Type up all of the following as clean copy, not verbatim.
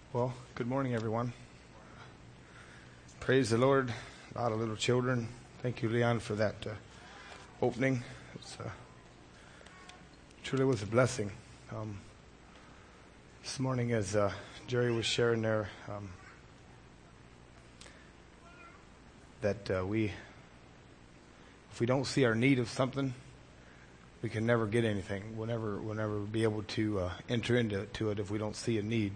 Well, good morning, everyone. Praise the Lord. A lot of little children. Thank you, Leon, for that opening. It's truly was a blessing. This morning, as Jerry was sharing there, that if we don't see our need of something, we can never get anything. We'll never be able to enter into it if we don't see a need.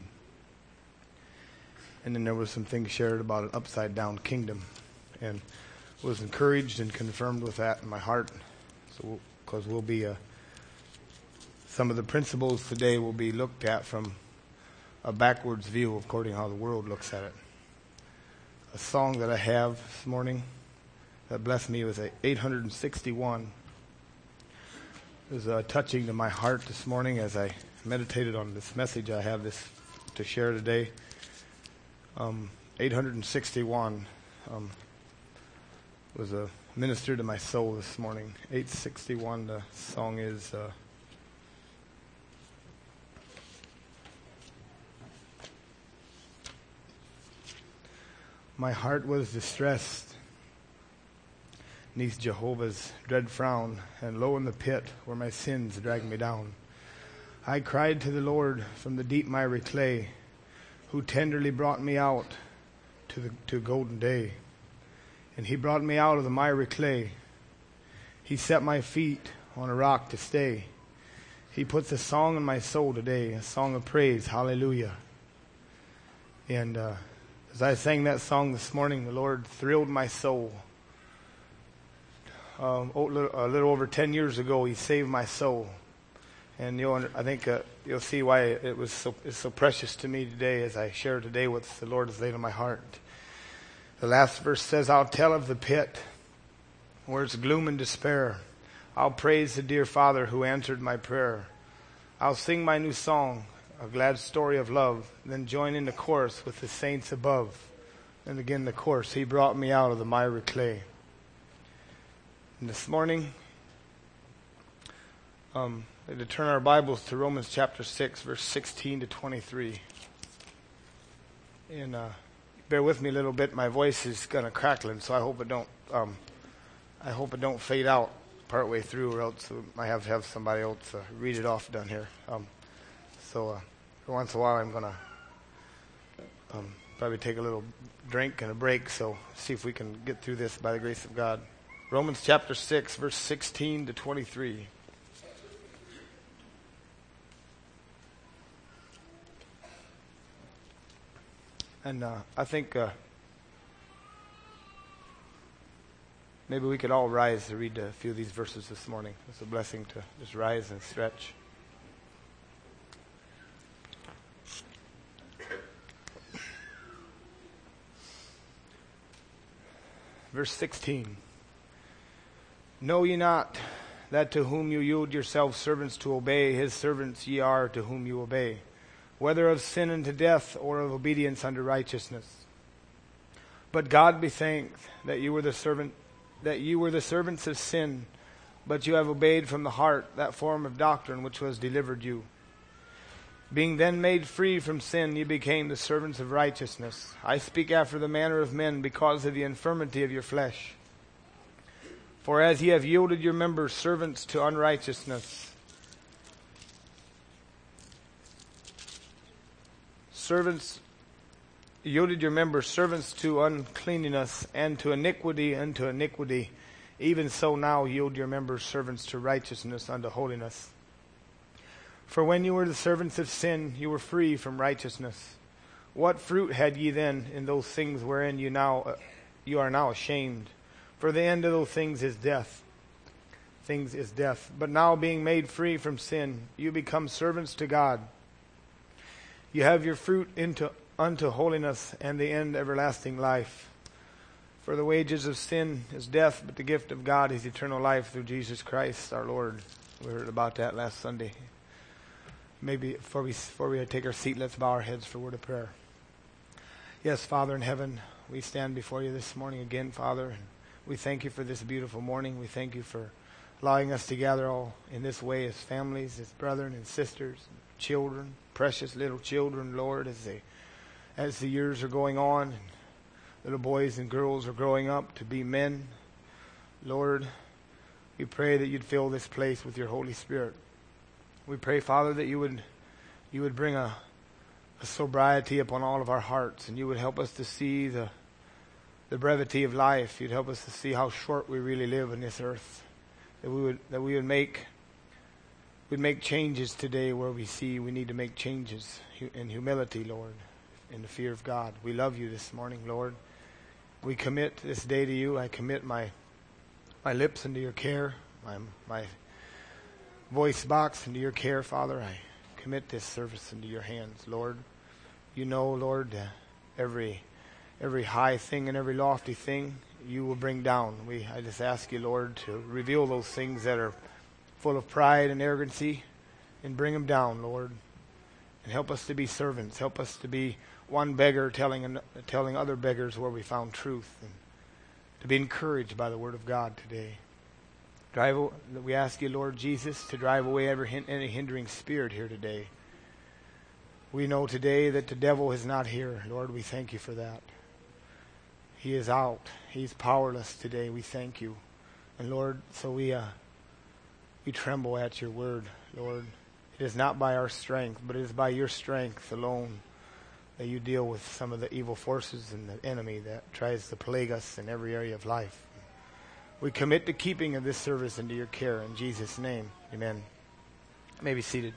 And then there was some things shared about an upside down kingdom, and was encouraged and confirmed with that in my heart. So, because we'll be some of the principles today will be looked at from a backwards view, according to how the world looks at it. A song that I have this morning that blessed me was 861. It was touching to my heart this morning as I meditated on this message I have this to share today. 861 was a minister to my soul this morning. 861, the song is my heart was distressed neath Jehovah's dread frown, and low in the pit where my sins dragged me down. I cried to the Lord from the deep miry clay, who tenderly brought me out to golden day. And he brought me out of the miry clay. He set my feet on a rock to stay. He puts a song in my soul today, a song of praise, hallelujah. And as I sang that song this morning, the Lord thrilled my soul. A little over 10 years ago, He saved my soul. And I think you'll see why it's so precious to me today as I share today what the Lord has laid on my heart. The last verse says, I'll tell of the pit where it's gloom and despair. I'll praise the dear Father who answered my prayer. I'll sing my new song, a glad story of love, then join in the chorus with the saints above. And again the chorus, He brought me out of the miry clay. And this morning, to turn our Bibles to Romans chapter 6, verse 16 to 23. And bear with me a little bit. My voice is kind of crackling, so I hope it don't fade out partway through, or else I have to have somebody else read it off down here. So once in a while, I'm gonna probably take a little drink and a break. So see if we can get through this by the grace of God. Romans chapter 6, verse 16 to 23. And I think maybe we could all rise to read a few of these verses this morning. It's a blessing to just rise and stretch. Verse 16. Know ye not that to whom you yield yourselves servants to obey, his servants ye are to whom you obey, whether of sin unto death or of obedience unto righteousness? But God be thanked that you were the servants of sin, but you have obeyed from the heart that form of doctrine which was delivered you. Being then made free from sin, you became the servants of righteousness. I speak after the manner of men because of the infirmity of your flesh. For as ye have yielded your members servants to unrighteousness, yielded your members servants to uncleanness, and to iniquity unto iniquity, even so now yield your members servants to righteousness unto holiness. For when you were the servants of sin, you were free from righteousness. What fruit had ye then in those things wherein you are now ashamed? For the end of those things is death. But now being made free from sin, you become servants to God. You have your fruit unto holiness, and the end everlasting life. For the wages of sin is death, but the gift of God is eternal life through Jesus Christ our Lord. We heard about that last Sunday. Maybe before we take our seat, let's bow our heads for a word of prayer. Yes, Father in heaven, we stand before you this morning again, Father, and we thank you for this beautiful morning. We thank you for allowing us to gather all in this way as families, as brethren and sisters, children, precious little children, Lord, as they as the years are going on and little boys and girls are growing up to be men. Lord, we pray that you'd fill this place with your Holy Spirit. We pray, Father, that you would bring a sobriety upon all of our hearts, and you would help us to see the brevity of life. You'd help us to see how short we really live in this earth. That we would make changes today where we see we need to make changes in humility, Lord, in the fear of God. We love you this morning, Lord. We commit this day to you. I commit my lips into your care, my voice box into your care, Father. I commit this service into your hands, Lord. You know, Lord, every high thing and every lofty thing you will bring down. I just ask you, Lord, to reveal those things that are full of pride and arrogancy and bring them down, Lord. And help us to be servants. Help us to be one beggar telling other beggars where we found truth, and to be encouraged by the Word of God today. We ask you, Lord Jesus, to drive away any hindering spirit here today. We know today that the devil is not here. Lord, we thank you for that. He is out. He's powerless today. We thank you. And Lord, so we tremble at your word, Lord. It is not by our strength, but it is by your strength alone that you deal with some of the evil forces and the enemy that tries to plague us in every area of life. We commit the keeping of this service into your care. In Jesus' name, amen. You may be seated.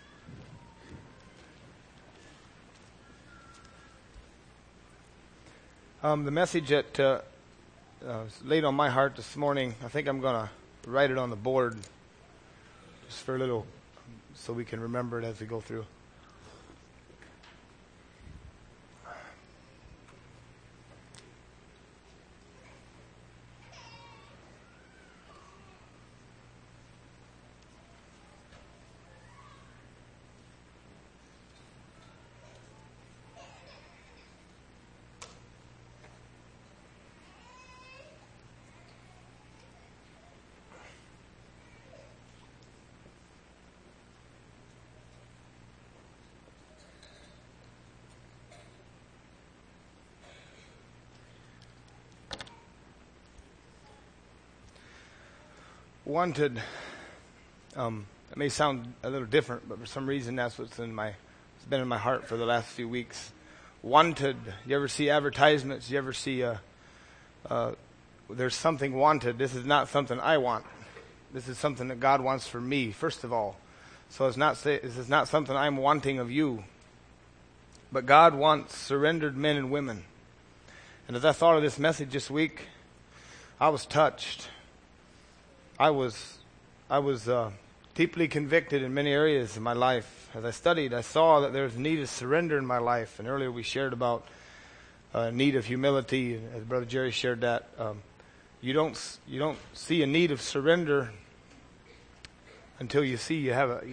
The message that was laid on my heart this morning, I think I'm going to write it on the board just for a little, so we can remember it as we go through. Wanted. It may sound a little different, but for some reason that's it's been in my heart for the last few weeks. Wanted. You ever see advertisements? You ever see there's something wanted? This is not something I want. This is something that God wants for me, first of all. So this is not something I'm wanting of you. But God wants surrendered men and women. And as I thought of this message this week, I was touched. I was deeply convicted in many areas of my life. As I studied, I saw that there was need of surrender in my life. And earlier we shared about need of humility. As Brother Jerry shared that, you don't see a need of surrender until you see you have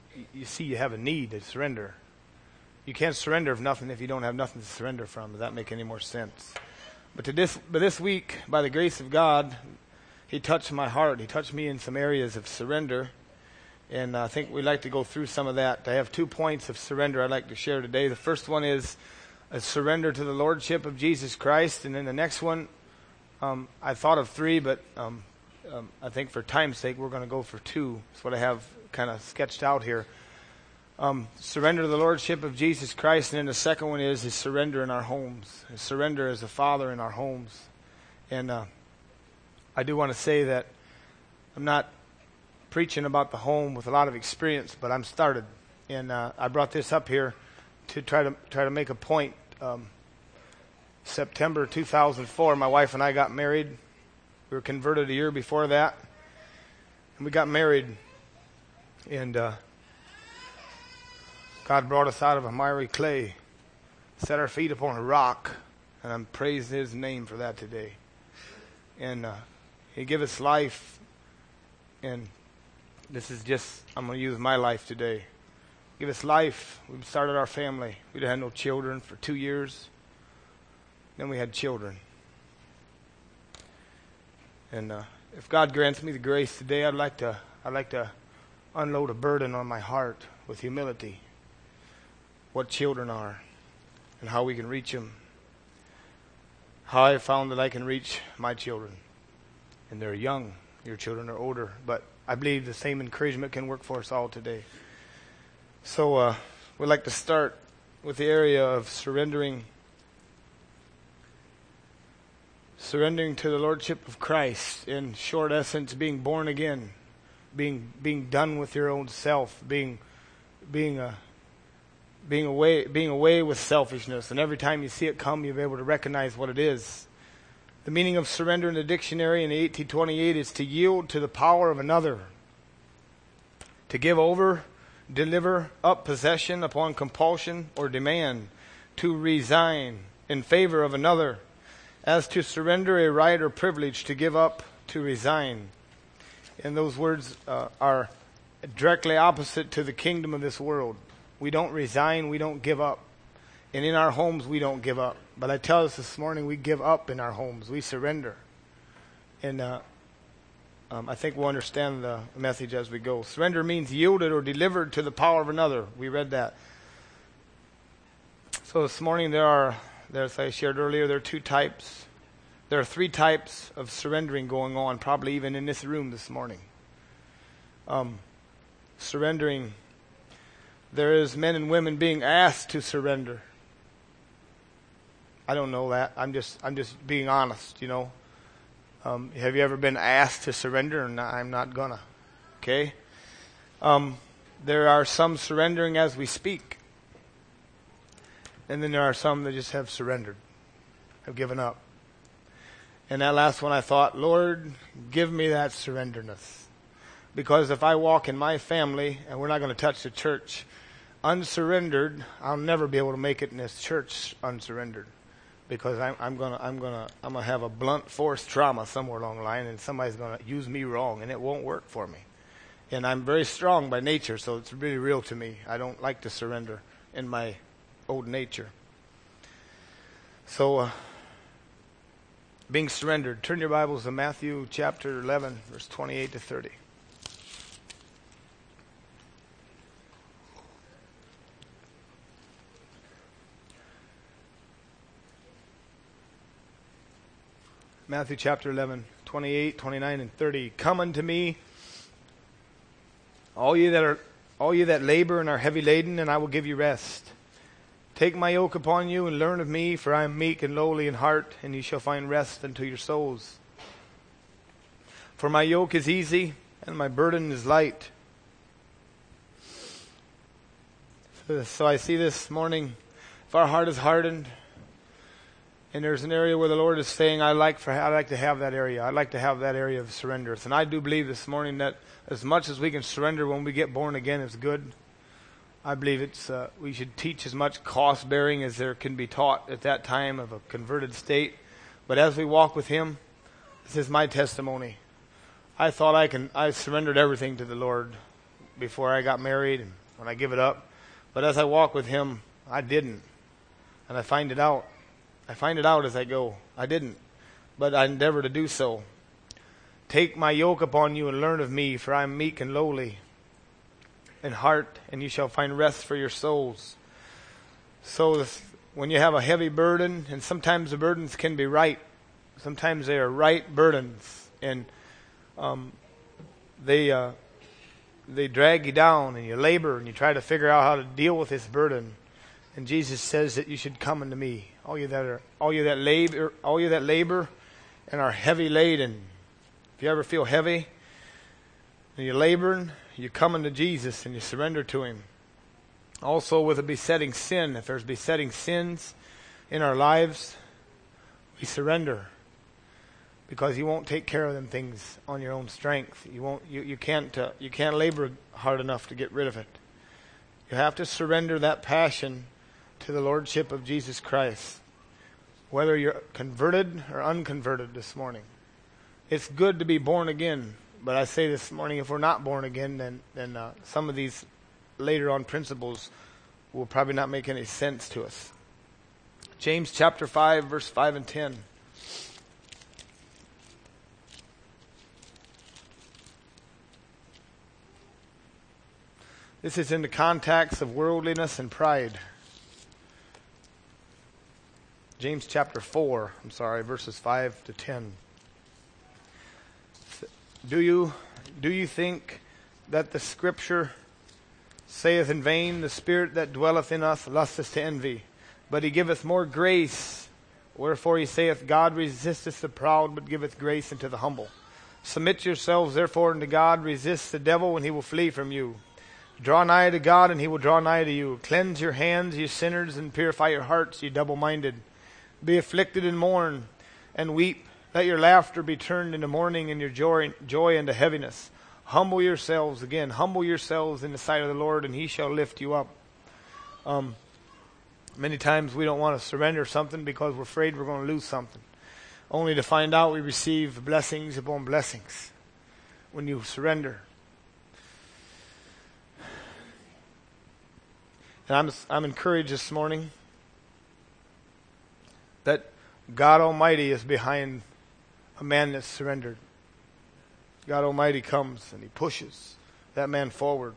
a need to surrender. You can't surrender of nothing if you don't have nothing to surrender from. Does that make any more sense? But this week, by the grace of God, He touched my heart. He touched me in some areas of surrender. And I think we'd like to go through some of that. I have 2 points of surrender I'd like to share today. The first one is a surrender to the Lordship of Jesus Christ. And then the next one, I thought of 3, but I think for time's sake, we're going to go for 2. That's what I have kind of sketched out here. Surrender to the Lordship of Jesus Christ. And then the second one is his surrender in our homes. His surrender as a father in our homes. And I do want to say that I'm not preaching about the home with a lot of experience, but I'm started. And I brought this up here to try to make a point. September 2004, my wife and I got married. We were converted a year before that. And we got married. And God brought us out of a miry clay, set our feet upon a rock, and I'm praising his name for that today. And he gave us life, and this is just, I'm going to use my life today. Give us life. We started our family. We had no children for 2 years. Then we had children. And if God grants me the grace today, I'd like to unload a burden on my heart with humility. What children are. and how we can reach them. How I found that I can reach my children. And they're young. Your children are older. But I believe the same encouragement can work for us all today. So we'd like to start with the area of surrendering to the Lordship of Christ. In short essence, being born again. Being done with your own self. Being away with selfishness, and every time you see it come, you'll be able to recognize what it is. The meaning of surrender in the dictionary in 1828 is to yield to the power of another, to give over, deliver up possession upon compulsion or demand, to resign in favor of another, as to surrender a right or privilege, to give up, to resign. And those words are directly opposite to the kingdom of this world. We don't resign, we don't give up. And in our homes, we don't give up. But I tell us this morning, we give up in our homes. We surrender. And I think we'll understand the message as we go. Surrender means yielded or delivered to the power of another. We read that. So this morning as I shared earlier, there are two types. There are three types of surrendering going on, probably even in this room this morning. Surrendering. There is men and women being asked to surrender. I don't know that. I'm just being honest, you know. Have you ever been asked to surrender? And I'm not gonna. Okay. There are some surrendering as we speak, and then there are some that just have surrendered, have given up. And that last one, I thought, Lord, give me that surrenderness. Because if I walk in my family, and we're not going to touch the church, unsurrendered, I'll never be able to make it in this church unsurrendered. Because I'm gonna have a blunt force trauma somewhere along the line, and somebody's gonna use me wrong, and it won't work for me. And I'm very strong by nature, so it's really real to me. I don't like to surrender in my old nature. So, being surrendered. Turn your Bibles to Matthew chapter 11, verse 28 to 30. Matthew chapter 11, 28, 29, and 30. Come unto me, all ye that labor and are heavy laden, and I will give you rest. Take my yoke upon you and learn of me, for I am meek and lowly in heart, and ye shall find rest unto your souls. For my yoke is easy, and my burden is light. So I see this morning, if our heart is hardened, and there's an area where the Lord is saying, I'd like to have that area. I'd like to have that area of surrender. And I do believe this morning that as much as we can surrender when we get born again is good. I believe we should teach as much cost-bearing as there can be taught at that time of a converted state. But as we walk with Him, this is my testimony. I thought I surrendered everything to the Lord before I got married and when I give it up. But as I walk with Him, I didn't. And I find it out. I find it out as I go. I didn't, but I endeavor to do so. Take my yoke upon you and learn of me, for I am meek and lowly in heart, and you shall find rest for your souls. So when you have a heavy burden, and sometimes the burdens can be right. Sometimes they are right burdens, and they drag you down, and you labor, and you try to figure out how to deal with this burden. And Jesus says that you should come unto me, all you that labor and are heavy laden. If you ever feel heavy and you're laboring, you come unto Jesus and you surrender to Him. Also with a besetting sin, if there's besetting sins in our lives, we surrender. Because He won't take care of them things on your own strength. You can't labor hard enough to get rid of it. You have to surrender that passion to the Lordship of Jesus Christ. Whether you're converted or unconverted this morning. It's good to be born again. But I say this morning, if we're not born again, then some of these later on principles will probably not make any sense to us. James chapter 5, verse 5 and 10. This is in the context of worldliness and pride. James chapter 4, verses 5 to 10. Do you think that the Scripture saith in vain, the Spirit that dwelleth in us lusteth to envy, but he giveth more grace? Wherefore he saith, God resisteth the proud, but giveth grace unto the humble. Submit yourselves therefore unto God, resist the devil, and he will flee from you. Draw nigh to God, and he will draw nigh to you. Cleanse your hands, ye sinners, and purify your hearts, ye double-minded. Be afflicted and mourn, and weep. Let your laughter be turned into mourning, and your joy into heaviness. Humble yourselves in the sight of the Lord, and he shall lift you up. Many times we don't want to surrender something because we're afraid we're going to lose something, only to find out we receive blessings upon blessings when you surrender. And I'm encouraged this morning that God Almighty is behind a man that's surrendered. God Almighty comes and he pushes that man forward.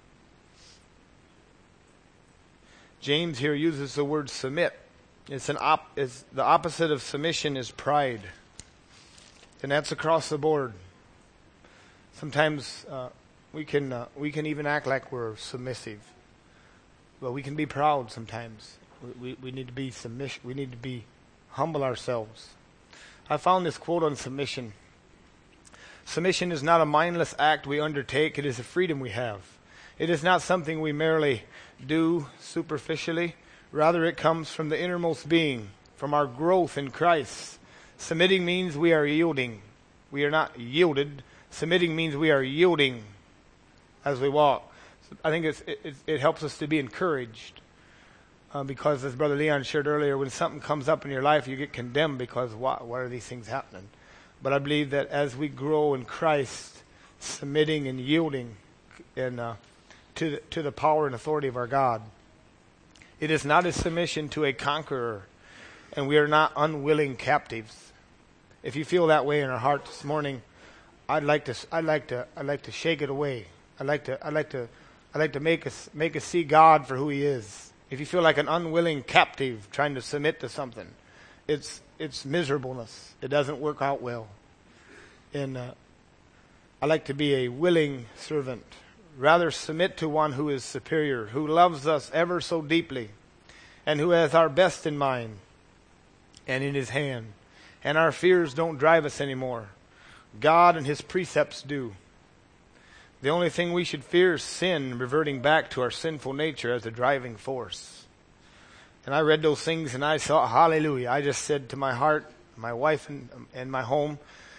James here uses the word submit. It's the opposite of submission is pride. And that's across the board. Sometimes we can even act like we're submissive. But we can be proud sometimes. We need to be submission. We need to be humble ourselves. I found this quote on submission. Submission is not a mindless act we undertake. It is a freedom we have. It is not something we merely do superficially. Rather, it comes from the innermost being, from our growth in Christ. Submitting means we are yielding. We are not yielded. Submitting means we are yielding as we walk. I think it helps us to be encouraged. Because as Brother Leon shared earlier, when something comes up in your life, you get condemned because why are these things happening? But I believe that as we grow in Christ, submitting and yielding to the power and authority of our God, it is not a submission to a conqueror, and we are not unwilling captives. If you feel that way in our heart this morning, I'd like to shake it away. I'd like to make us see God for who He is. If you feel like an unwilling captive trying to submit to something, it's miserableness. It doesn't work out well. And I like to be a willing servant. Rather submit to one who is superior, who loves us ever so deeply, and who has our best in mind and in His hand. And our fears don't drive us anymore. God and His precepts do. The only thing we should fear is sin, reverting back to our sinful nature as a driving force. And I read those things and I saw, hallelujah. I just said to my heart, my wife and my home,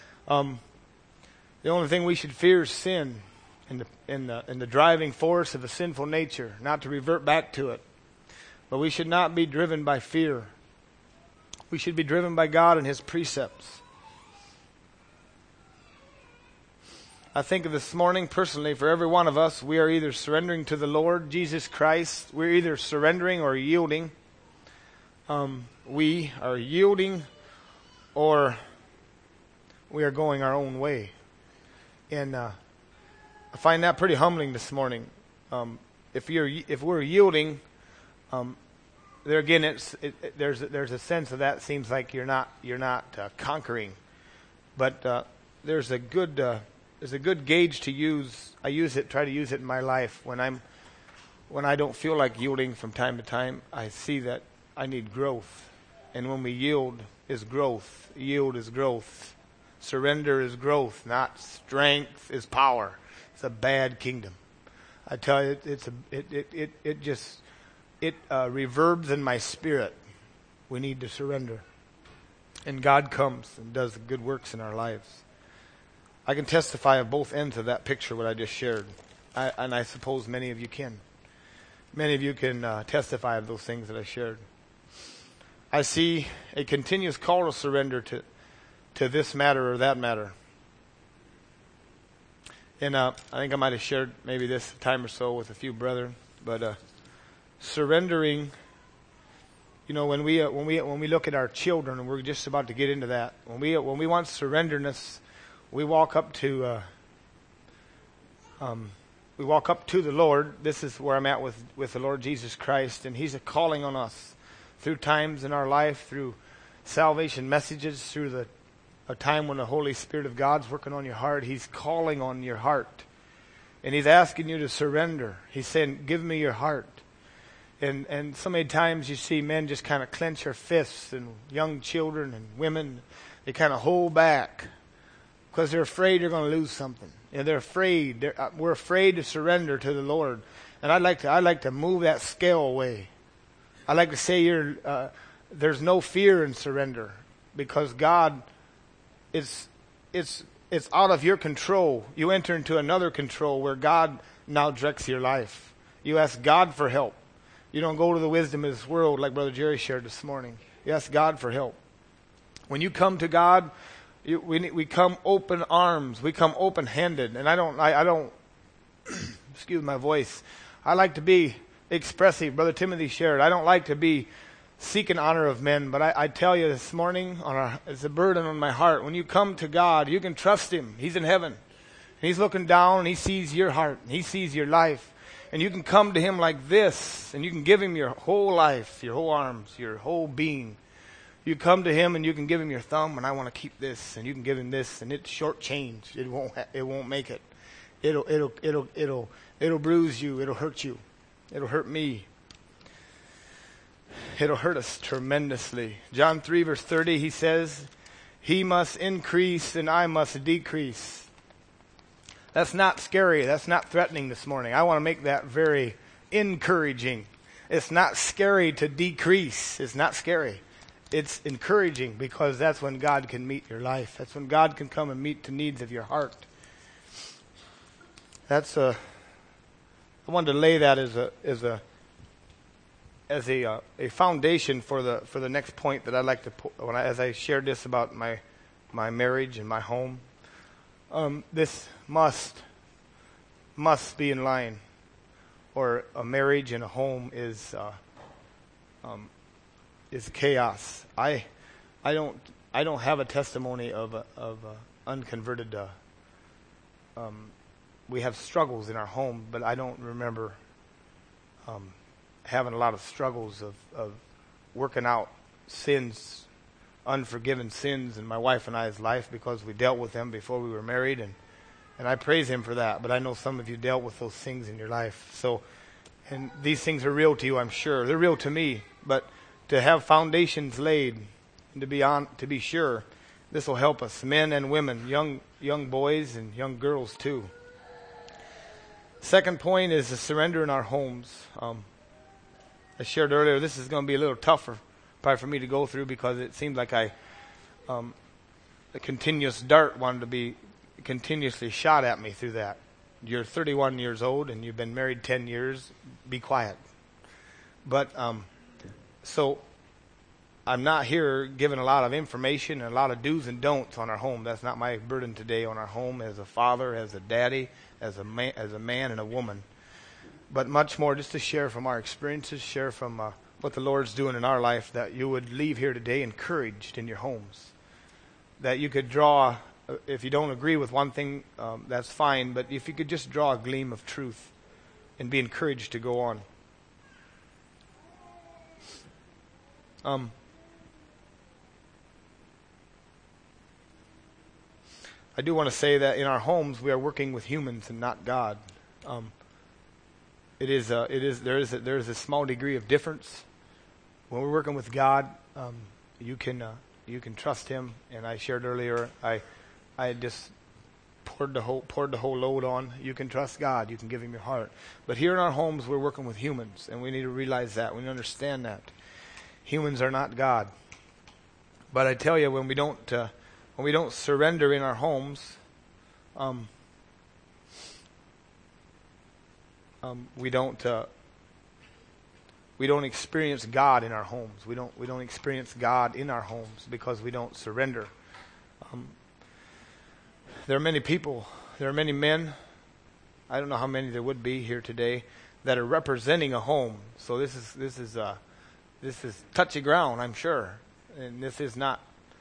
the only thing we should fear is sin and the driving force of a sinful nature, not to revert back to it. But we should not be driven by fear. We should be driven by God and His precepts. I think of this morning, personally, for every one of us, we are either surrendering to the Lord Jesus Christ. We're either surrendering or yielding. We are yielding or we are going our own way. And I find that pretty humbling this morning. If we're yielding, there again, there's a sense of that seems like you're not conquering, but there's a good gauge to use. Try to use it in my life when I don't feel like yielding from time to time. I see that I need growth, and when we yield is growth. Yield is growth. Surrender is growth. Not strength is power. It's a bad kingdom. I tell you, it reverbs in my spirit. We need to surrender, and God comes and does good works in our lives. I can testify of both ends of that picture, what I just shared. And I suppose many of you can. Many of you can testify of those things that I shared. I see a continuous call to surrender to this matter or that matter. And I think I might have shared maybe this time or so with a few brethren. But surrendering, when we look at our children, and we're just about to get into that, when we want surrenderness, we walk up to the Lord. This is where I'm at with the Lord Jesus Christ, and He's calling on us through times in our life, through salvation messages, through a time when the Holy Spirit of God's working on your heart. He's calling on your heart. And He's asking you to surrender. He's saying, give me your heart. And so many times you see men just kind of clench their fists, and young children and women, they kind of hold back because they're afraid they're going to lose something. They're afraid. We're afraid to surrender to the Lord. And I'd like to move that scale away. I'd like to say there's no fear in surrender, because God, it's out of your control. You enter into another control where God now directs your life. You ask God for help. You don't go to the wisdom of this world like Brother Jerry shared this morning. You ask God for help. When you come to God, we come open arms. We come open-handed. And I don't excuse my voice. I like to be expressive. Brother Timothy shared. I don't like to be seeking honor of men, but I tell you this morning, it's a burden on my heart. When you come to God, you can trust Him. He's in heaven. He's looking down, and He sees your heart. And He sees your life. And you can come to Him like this, and you can give Him your whole life, your whole arms, your whole being. You come to Him and you can give Him your thumb, and I want to keep this, and you can give Him this, and it's short change. It won't make it. It'll bruise you. It'll hurt you. It'll hurt me. It'll hurt us tremendously. John 3 verse 30, He says, He must increase and I must decrease. That's not scary. That's not threatening this morning. I want to make that very encouraging. It's not scary to decrease. It's not scary. It's encouraging, because that's when God can meet your life. That's when God can come and meet the needs of your heart. I wanted to lay that as a foundation for the next point that I'd like to put as I shared this about my marriage and my home. This must be in line, or a marriage and a home is chaos. I don't have a testimony of unconverted. We have struggles in our home, but I don't remember having a lot of struggles of working out sins, unforgiven sins in my wife and I's life, because we dealt with them before we were married, and I praise Him for that. But I know some of you dealt with those things in your life. So, and these things are real to you, I'm sure. They're real to me. But to have foundations laid, and to be sure, this will help us, men and women, young boys and young girls too. Second point is the surrender in our homes. I shared earlier, this is going to be a little tougher probably for me to go through, because it seems like a continuous dart wanted to be continuously shot at me through that. You're 31 years old and you've been married 10 years. Be quiet. But so I'm not here giving a lot of information and a lot of do's and don'ts on our home. That's not my burden today on our home as a father, as a daddy, as a man and a woman. But much more just to share from our experiences, share from what the Lord's doing in our life, that you would leave here today encouraged in your homes. That you could draw, if you don't agree with one thing, that's fine, but if you could just draw a gleam of truth and be encouraged to go on. I do want to say that in our homes we are working with humans and not God. There is a small degree of difference. When we're working with God, you can trust Him. And I shared earlier, I just poured the whole load on. You can trust God. You can give Him your heart. But here in our homes, we're working with humans, and we need to realize that. We need to understand that humans are not God. But I tell you, when we don't surrender in our homes, we don't experience God in our homes. We don't experience God in our homes because we don't surrender. There are many people, there are many men, I don't know how many there would be here today, that are representing a home. So this is touchy ground, I'm sure. And this is not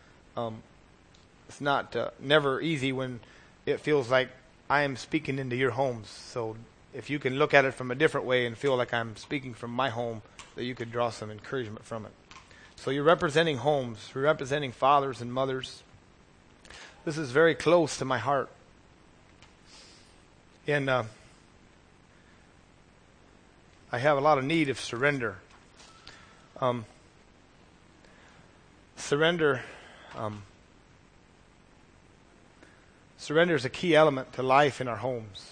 never easy when it feels like I am speaking into your homes. So if you can look at it from a different way and feel like I'm speaking from my home, that you could draw some encouragement from it. So you're representing homes. You're representing fathers and mothers. This is very close to my heart. And I have a lot of need of surrender. Surrender is a key element to life in our homes.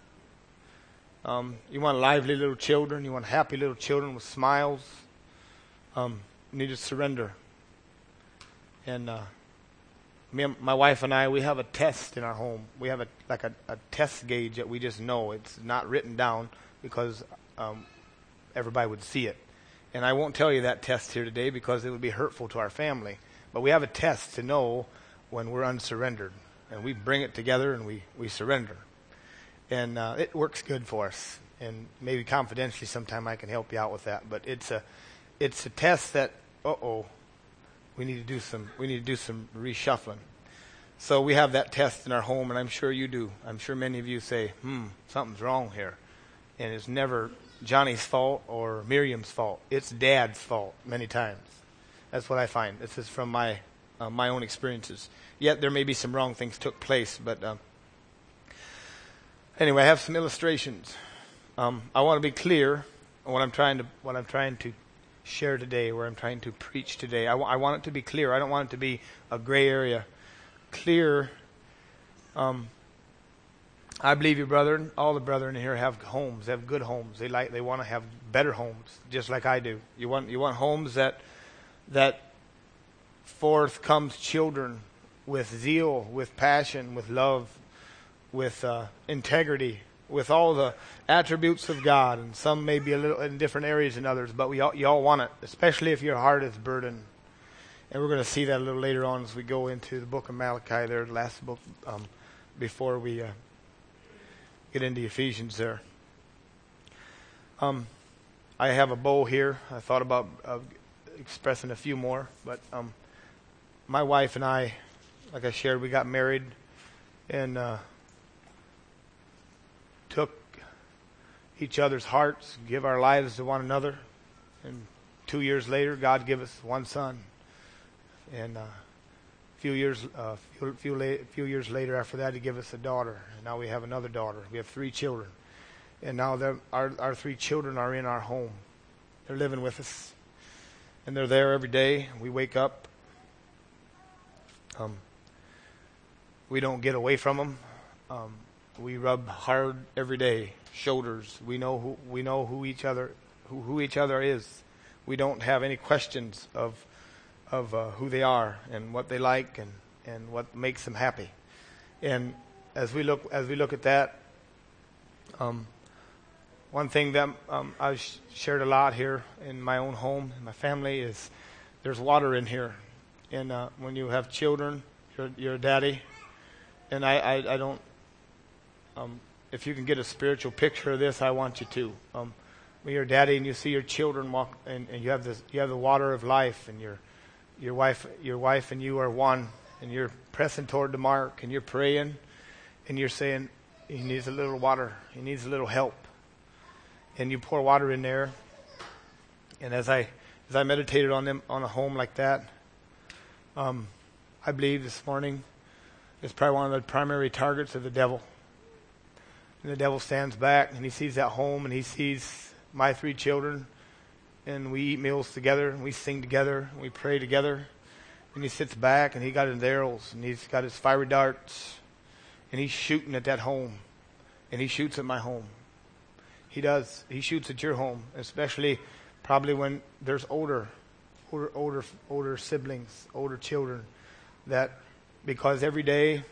You want lively little children. You want happy little children with smiles. You need to surrender. And my wife and I, we have a test in our home. We have a test gauge that we just know. It's not written down because everybody would see it. And I won't tell you that test here today because it would be hurtful to our family. But we have a test to know when we're unsurrendered. And we bring it together and we surrender. And it works good for us. And maybe confidentially sometime I can help you out with that. But it's a test that, we need to do some reshuffling. So we have that test in our home, and I'm sure you do. I'm sure many of you say, something's wrong here. And it's never Johnny's fault or Miriam's fault. It's Dad's fault many times. That's what I find. This is from my own experiences. Yet there may be some wrong things took place, but anyway, I have some illustrations. I want to be clear on what I'm trying to share today, where I'm trying to preach today. I want it to be clear. I don't want it to be a gray area. Clear. I believe you, brethren, all the brethren here have homes. They have good homes. They want to have better homes, just like I do. You want homes that forth comes children with zeal, with passion, with love, with integrity, with all the attributes of God. And some may be a little in different areas than others, but you all want it, especially if your heart is burdened. And we're going to see that a little later on as we go into the book of Malachi there, the last book, before we get into Ephesians there. I have a bow here. I thought about expressing a few more, but my wife and I, like I shared, we got married and took each other's hearts, give our lives to one another. And 2 years later, God gave us one son. And a few years later after that, He gave us a daughter. And now we have another daughter. We have 3 children. And now our 3 children are in our home. They're living with us. And they're there every day. We wake up. We don't get away from them. We rub hard every day, shoulders. We know who each other is. We don't have any questions of who they are and what they like and what makes them happy. And as we look at that, one thing that I've shared a lot here in my own home, in my family, is there's water in here. And when you have children, you're a daddy. And I don't. If you can get a spiritual picture of this, I want you to. When you're a daddy and you see your children walk, and you have the water of life, and your wife and you are one, and you're pressing toward the mark, and you're praying, and you're saying, he needs a little water, he needs a little help, and you pour water in there. And as I meditated on a home like that, I believe this morning it's probably one of the primary targets of the devil. And the devil stands back and he sees that home and he sees my 3 children, and we eat meals together and we sing together and we pray together, and he sits back and he got his arrows and he's got his fiery darts and he's shooting at that home, and he shoots at my home. He does. He shoots at your home, especially probably when there's older siblings, older children, that because every day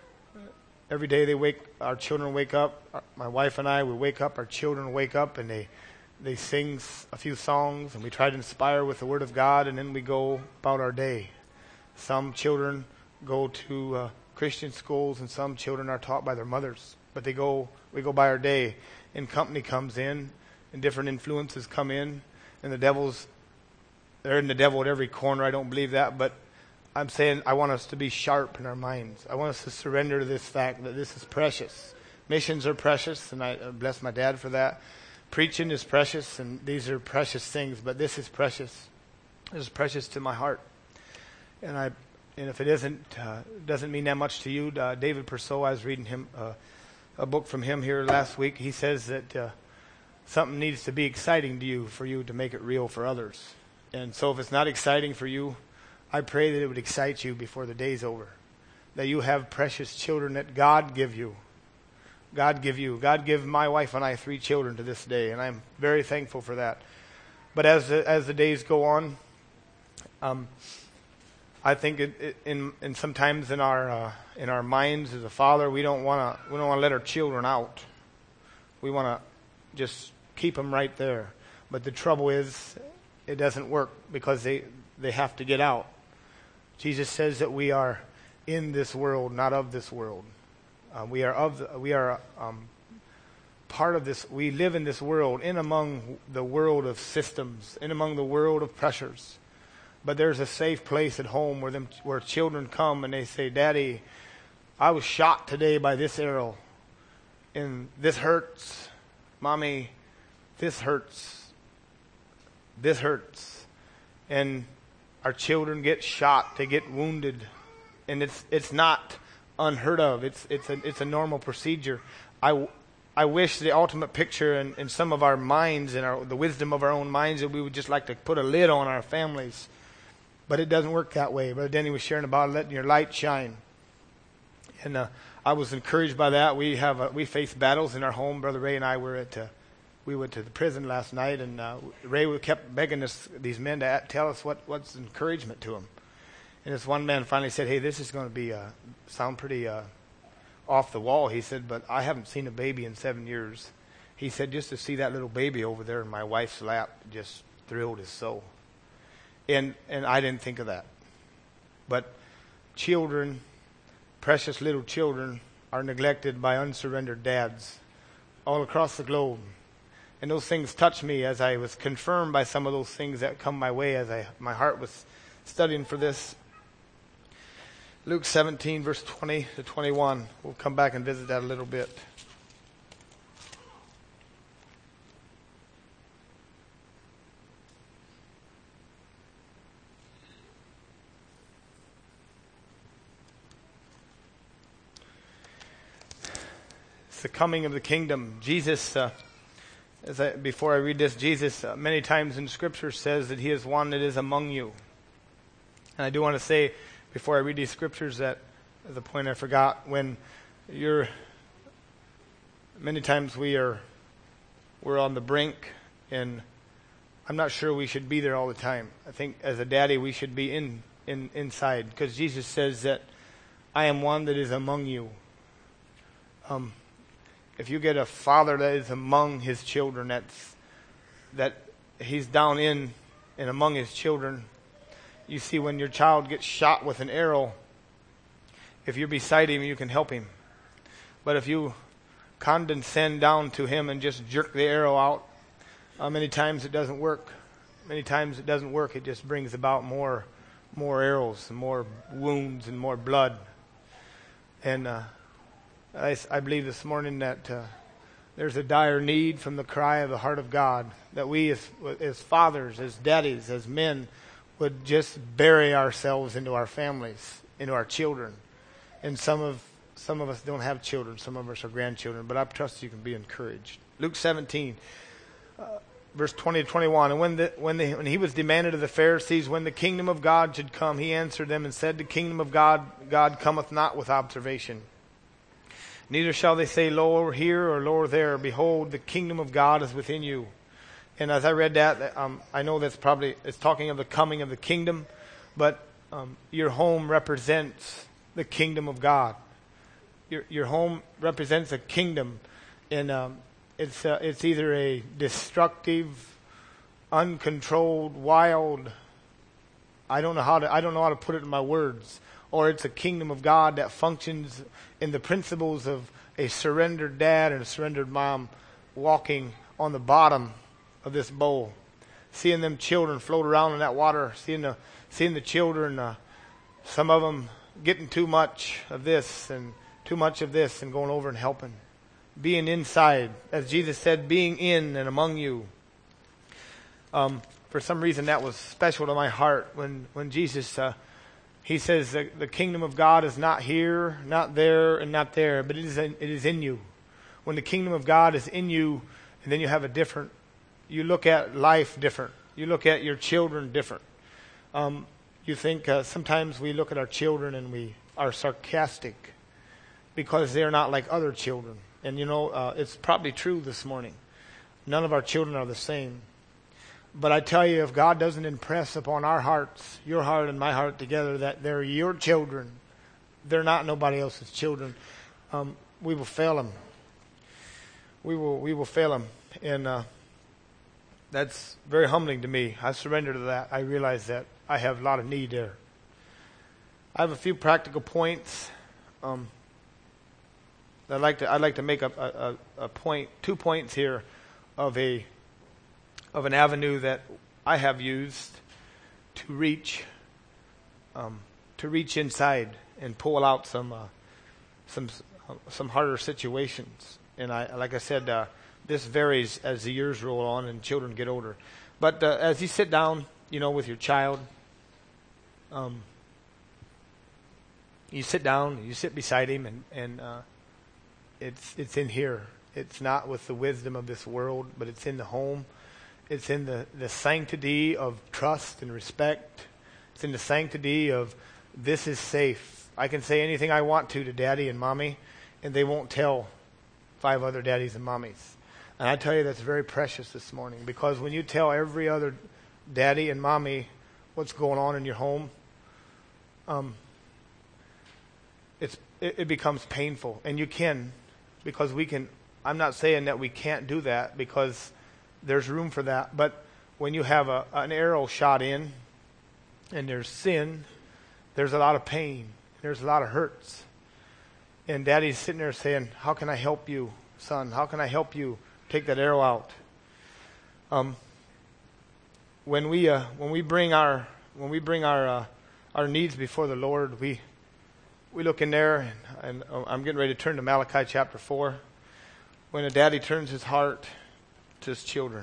our children wake up, my wife and I, we wake up, our children wake up, and they sing a few songs, and we try to inspire with the Word of God, and then we go about our day. Some children go to Christian schools, and some children are taught by their mothers. But we go by our day, and company comes in, and different influences come in, and they're in the devil at every corner. I don't believe that, but I'm saying I want us to be sharp in our minds. I want us to surrender to this fact that this is precious. Missions are precious, and I bless my dad for that. Preaching is precious, and these are precious things, but this is precious. is precious to my heart. And if it doesn't mean that much to you, David Purcell, I was reading him a book from him here last week. He says that something needs to be exciting to you for you to make it real for others. And so if it's not exciting for you, I pray that it would excite you before the day's over. That you have precious children that God give you. God give you. God give my wife and I 3 children to this day, and I'm very thankful for that. But as the days go on, I think in sometimes in our minds as a father, we don't want to let our children out. We want to just keep them right there. But the trouble is, it doesn't work because they have to get out. Jesus says that we are in this world, not of this world. We are part of this. We live in this world, in among the world of systems, in among the world of pressures. But there's a safe place at home where children come and they say, "Daddy, I was shot today by this arrow, and this hurts. Mommy, this hurts. This hurts." And our children get shot, they get wounded, and it's not unheard of. It's a normal procedure. I wish the ultimate picture in some of our minds and the wisdom of our own minds that we would just like to put a lid on our families. But it doesn't work that way. Brother Denny was sharing about letting your light shine. And I was encouraged by that. We face battles in our home. Brother Ray and I we went to the prison last night, and Ray kept begging these men to tell us what's encouragement to them. And this one man finally said, "Hey, this is going to sound pretty off the wall." He said, "But I haven't seen a baby in 7 years." He said, "Just to see that little baby over there in my wife's lap just thrilled his soul." And I didn't think of that. But children, precious little children, are neglected by unsurrendered dads all across the globe. And those things touched me as I was confirmed by some of those things that come my way as my heart was studying for this. Luke 17, verse 20 to 21. We'll come back and visit that a little bit. It's the coming of the kingdom. Jesus, before I read this, Jesus many times in Scripture says that He is one that is among you. And I do want to say, before I read these scriptures, that the point I forgot, many times we're on the brink, and I'm not sure we should be there all the time. I think as a daddy we should be inside, because Jesus says that I am one that is among you. If you get a father that is among his children, that he's down in and among his children. You see, when your child gets shot with an arrow, if you're beside him, you can help him. But if you condescend down to him and just jerk the arrow out, many times it doesn't work. Many times it doesn't work. It just brings about more arrows and more wounds and more blood. And I believe this morning that there's a dire need from the cry of the heart of God, that we as fathers, as daddies, as men, would just bury ourselves into our families, into our children. And some of us don't have children. Some of us are grandchildren. But I trust you can be encouraged. Luke 17, verse 20 to 21. And when he was demanded of the Pharisees when the kingdom of God should come, he answered them and said, "The kingdom of God cometh not with observation. Neither shall they say, Lo here or lo there. Behold, the kingdom of God is within you." And as I read that, I know it's talking of the coming of the kingdom, but your home represents the kingdom of God. Your home represents a kingdom, and it's either a destructive, uncontrolled, wild. I don't know how to put it in my words. Or it's a kingdom of God that functions in the principles of a surrendered dad and a surrendered mom walking on the bottom of this bowl, seeing them children float around in that water, seeing the children, some of them getting too much of this and going over and helping, being inside, as Jesus said, being in and among you. For some reason, that was special to my heart when Jesus, he says the kingdom of God is not here, not there, and not there, but it is in you. When the kingdom of God is in you, and then you have you look at life different. You look at your children different. You think sometimes we look at our children and we are sarcastic because they're not like other children. And it's probably true this morning. None of our children are the same. But I tell you, if God doesn't impress upon our hearts, your heart and my heart together, that they're your children, they're not nobody else's children, we will fail them. We will fail them. And that's very humbling to me. I surrender to that. I realize that I have a lot of need there. I have a few practical points. I'd like to make a point, 2 points here of an avenue that I have used to reach inside and pull out some harder situations. And like I said, this varies as the years roll on and children get older. But as you sit down, with your child, you sit down, you sit beside him, and it's in here. It's not with the wisdom of this world, but it's in the home. It's in the sanctity of trust and respect. It's in the sanctity of this is safe. I can say anything I want to Daddy and Mommy, and they won't tell 5 other daddies and mommies. And I tell you, that's very precious this morning, because when you tell every other daddy and mommy what's going on in your home, it becomes painful. And you can, because we can. I'm not saying that we can't do that, because there's room for that. But when you have an arrow shot in and there's sin, there's a lot of pain. There's a lot of hurts. And Daddy's sitting there saying, how can I help you, son? How can I help you take that arrow out? When we bring our needs before the Lord, we look in there, and I'm getting ready to turn to Malachi chapter 4. When a daddy turns his heart to his children.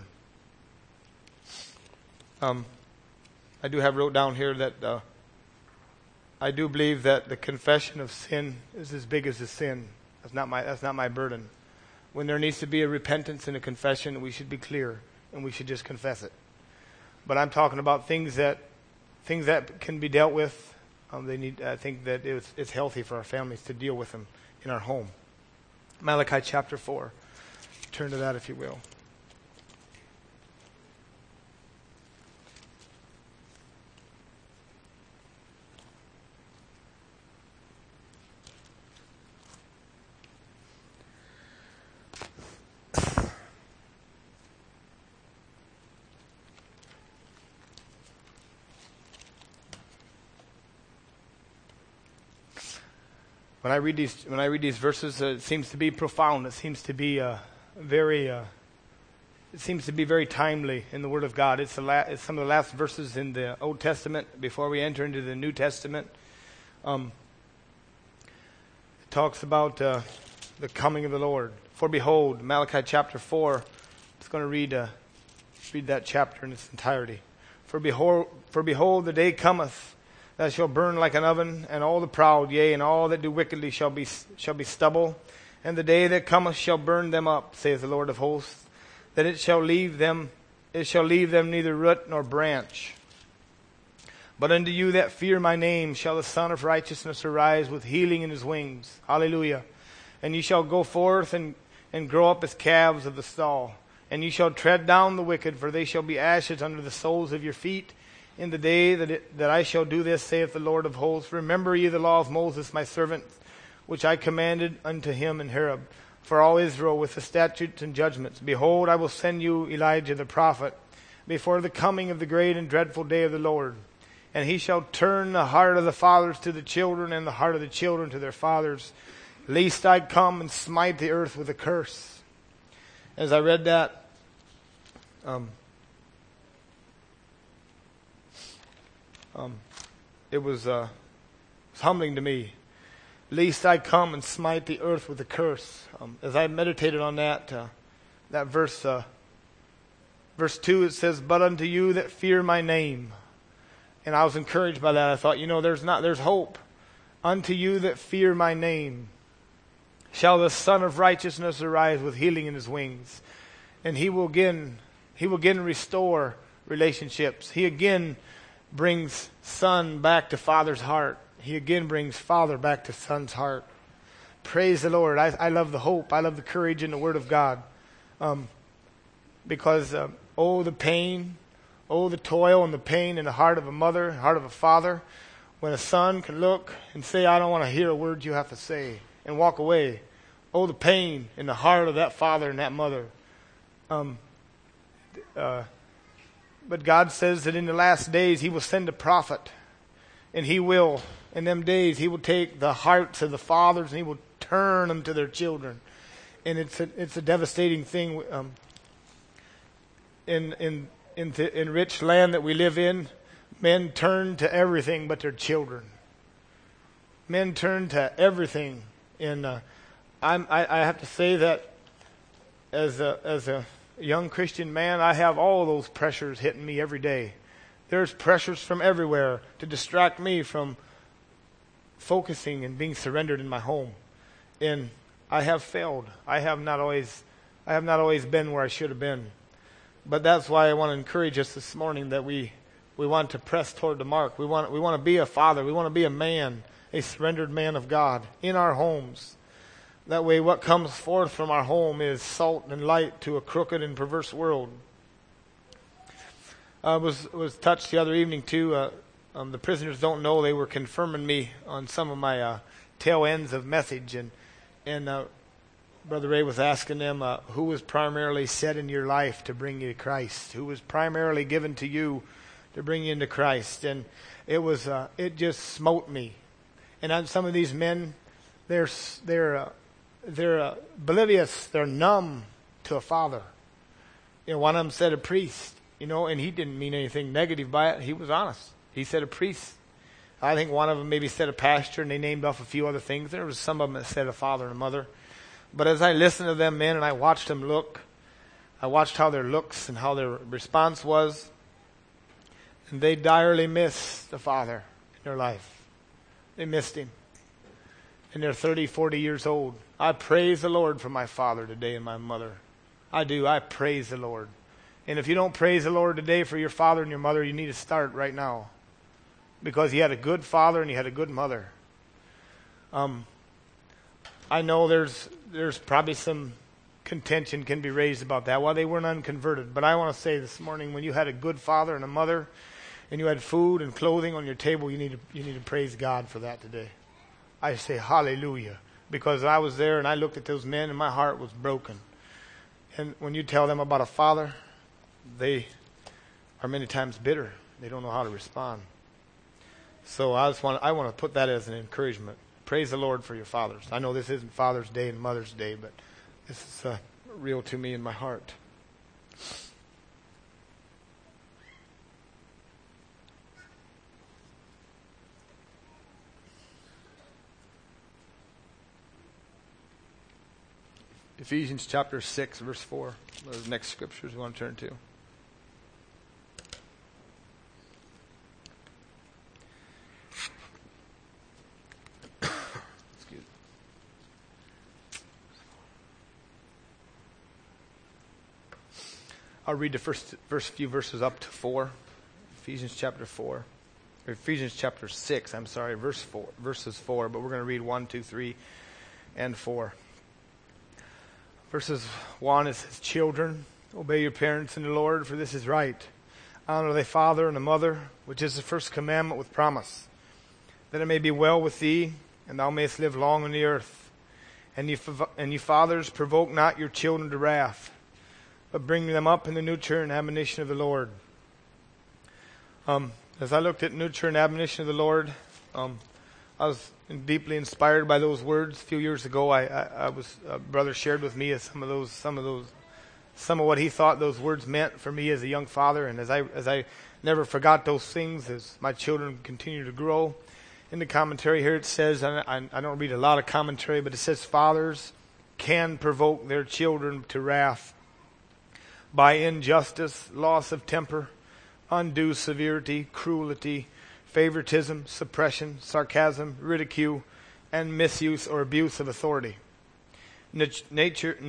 I do have wrote down here that I do believe that the confession of sin is as big as the sin. That's not my burden. When there needs to be a repentance and a confession, we should be clear and we should just confess it. But I'm talking about things that can be dealt with. I think that it's healthy for our families to deal with them in our home. Malachi chapter 4. Turn to that if you will. When I read these verses, it seems to be profound. It seems to be very timely in the Word of God. It's some of the last verses in the Old Testament before we enter into the New Testament. It talks about the coming of the Lord. For behold, Malachi chapter 4. I'm just going to read that chapter in its entirety. For behold, the day cometh that shall burn like an oven, and all the proud, yea, and all that do wickedly shall be stubble. And the day that cometh shall burn them up, saith the Lord of hosts, that it shall leave them neither root nor branch. But unto you that fear my name shall the Son of Righteousness arise with healing in his wings. Hallelujah. And ye shall go forth and grow up as calves of the stall. And ye shall tread down the wicked, for they shall be ashes under the soles of your feet. In the day that I shall do this, saith the Lord of hosts, remember ye the law of Moses my servant, which I commanded unto him in Horeb, for all Israel with the statutes and judgments. Behold, I will send you Elijah the prophet before the coming of the great and dreadful day of the Lord. And he shall turn the heart of the fathers to the children, and the heart of the children to their fathers, lest I come and smite the earth with a curse. As I read that, it was humbling to me. Lest I come and smite the earth with a curse. As I meditated on that verse, Verse 2, it says, but unto you that fear my name. And I was encouraged by that. I thought, there's hope. Unto you that fear my name shall the Son of Righteousness arise with healing in his wings. And he will again restore relationships. He again brings son back to father's heart. He again brings father back to son's heart. Praise the Lord. I love the hope. I love the courage in the Word of God. Because, the pain, the toil and the pain in the heart of a mother, heart of a father, when a son can look and say, I don't want to hear a word you have to say, and walk away. Oh, the pain in the heart of that father and that mother. But God says that in the last days He will send a prophet, and He will, in them days, He will take the hearts of the fathers and He will turn them to their children. And it's a devastating thing. In rich land that we live in, men turn to everything but their children. Men turn to everything, and I have to say that as a young Christian man, I have all of those pressures hitting me every day. There's pressures from everywhere to distract me from focusing and being surrendered in my home, and I have failed. I have not always been where I should have been. But that's why I want to encourage us this morning that we want to press toward the mark. We want to be a father. We want to be a man, a surrendered man of God in our homes. That way what comes forth from our home is salt and light to a crooked and perverse world. I was touched the other evening too. The prisoners don't know they were confirming me on some of my tail ends of message. And Brother Ray was asking them, who was primarily set in your life to bring you to Christ? Who was primarily given to you to bring you into Christ? And it just smote me. And on some of these men, they're oblivious. They're numb to a father. One of them said a priest, and he didn't mean anything negative by it. He was honest. He said a priest. I think one of them maybe said a pastor, and they named off a few other things. There was some of them that said a father and a mother. But as I listened to them men and I watched them look, I watched how their looks and how their response was, and they direly missed the father in their life. They missed him. And they're 30, 40 years old. I praise the Lord for my father today and my mother. I do. I praise the Lord. And if you don't praise the Lord today for your father and your mother, you need to start right now. Because you had a good father and you had a good mother. I know there's probably some contention can be raised about that. Well, they weren't unconverted. But I want to say this morning, when you had a good father and a mother, and you had food and clothing on your table, you need to praise God for that today. I say hallelujah. Because I was there and I looked at those men and my heart was broken. And when you tell them about a father, they are many times bitter. They don't know how to respond. So I want to put that as an encouragement. Praise the Lord for your fathers. I know this isn't Father's Day and Mother's Day, but this is real to me in my heart. Ephesians chapter 6, verse 4. Those next scriptures we want to turn to. I'll read the first few verses up to 4. Ephesians chapter 4. Or Ephesians chapter 6, verses 4. But we're going to read 1, 2, 3, and 4. Verses 1, it says, Children, obey your parents in the Lord, for this is right. Honor thy father and the mother, which is the first commandment with promise, that it may be well with thee, and thou mayest live long on the earth. And ye fathers, provoke not your children to wrath, but bring them up in the nurture and admonition of the Lord. As I looked at nurture and admonition of the Lord, I was deeply inspired by those words. A few years ago, a brother shared with me some of what he thought those words meant for me as a young father, and as I never forgot those things as my children continue to grow. In the commentary here, it says, and I don't read a lot of commentary, but it says fathers can provoke their children to wrath, by injustice, loss of temper, undue severity, cruelty, favoritism, suppression, sarcasm, ridicule, and misuse or abuse of authority. Mature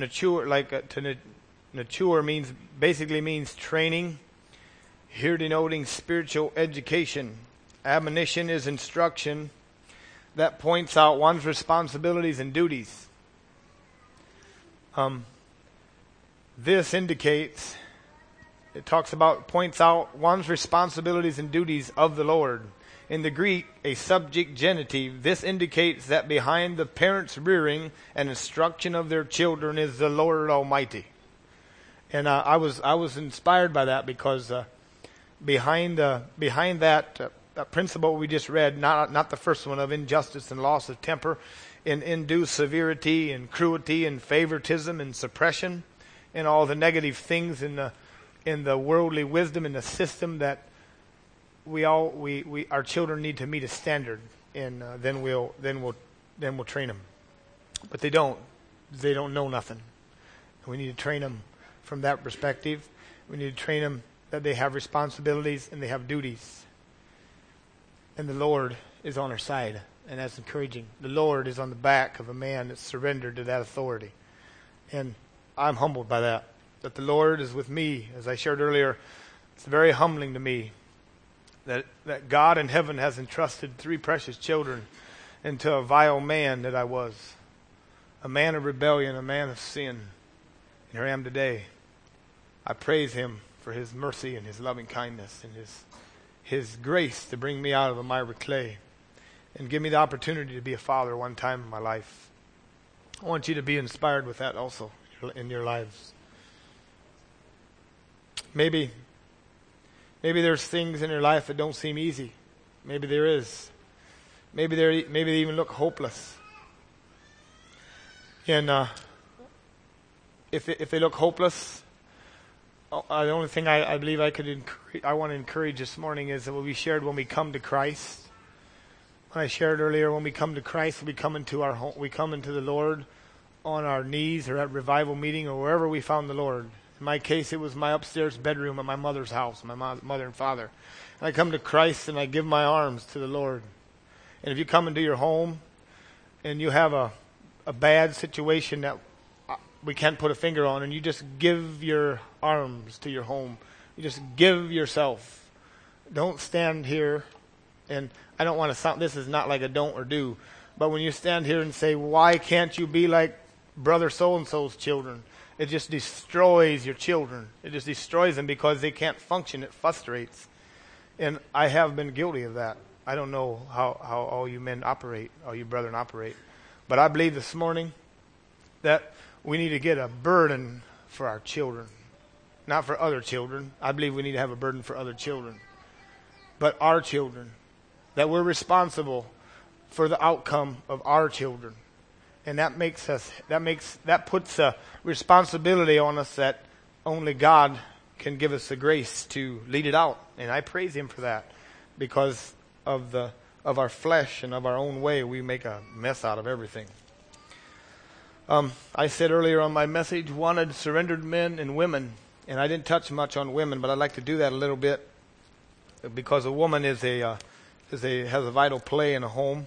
basically means training, here denoting spiritual education. Admonition is instruction that points out one's responsibilities and duties. This indicates, it points out one's responsibilities and duties of the Lord. In the Greek, a subject genitive, this indicates that behind the parents' rearing and instruction of their children is the Lord Almighty. And I was inspired by that because behind that principle we just read, not the first one of injustice and loss of temper, in undue severity and cruelty and favoritism and suppression, and all the negative things in the worldly wisdom in the system that our children need to meet a standard, and then we'll train them. But they don't know nothing. We need to train them from that perspective. We need to train them that they have responsibilities and they have duties. And the Lord is on our side, and that's encouraging. The Lord is on the back of a man that's surrendered to that authority. And I'm humbled by that the Lord is with me. As I shared earlier, it's very humbling to me that God in heaven has entrusted 3 precious children into a vile man that I was. A man of rebellion, a man of sin. And here I am today. I praise Him for His mercy and His loving kindness and His grace to bring me out of the miry clay and give me the opportunity to be a father one time in my life. I want you to be inspired with that also in your lives. Maybe there's things in your life that don't seem easy. Maybe there is. Maybe they even look hopeless. And if they look hopeless, the only thing I believe I want to encourage this morning is that what we shared when we come to Christ. When I shared earlier, when we come to Christ, we come into our home, we come into the Lord on our knees or at revival meeting or wherever we found the Lord. In my case, it was my upstairs bedroom at my mother's house, my mother and father. And I come to Christ and I give my arms to the Lord. And if you come into your home and you have a bad situation that we can't put a finger on, and you just give your arms to your home, you just give yourself. Don't stand here, and I don't want to sound, this is not like a don't or do, but when you stand here and say, why can't you be like brother so-and-so's children? It just destroys your children. It just destroys them because they can't function. It frustrates. And I have been guilty of that. I don't know how all you men operate, all you brethren operate. But I believe this morning that we need to get a burden for our children. Not for other children. I believe we need to have a burden for other children. But our children. That we're responsible for the outcome of our children. And that puts a responsibility on us that only God can give us the grace to lead it out. And I praise Him for that. Because of our flesh and of our own way, we make a mess out of everything. I said earlier on my message, wanted surrendered men and women. And I didn't touch much on women, but I'd like to do that a little bit. Because a woman has a vital play in a home.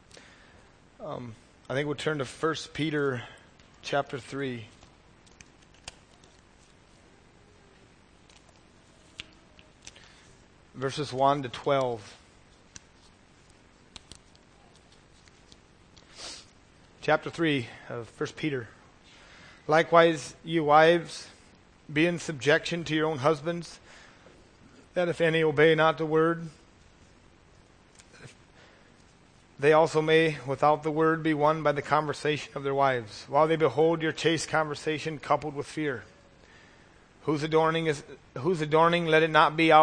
I think we'll turn to 1 Peter chapter 3. Verses 1 to 12. Chapter 3 of 1 Peter. Likewise, you wives, be in subjection to your own husbands, that if any obey not the word, they also may, without the word, be won by the conversation of their wives, while they behold your chaste conversation coupled with fear. Whose adorning, let it not be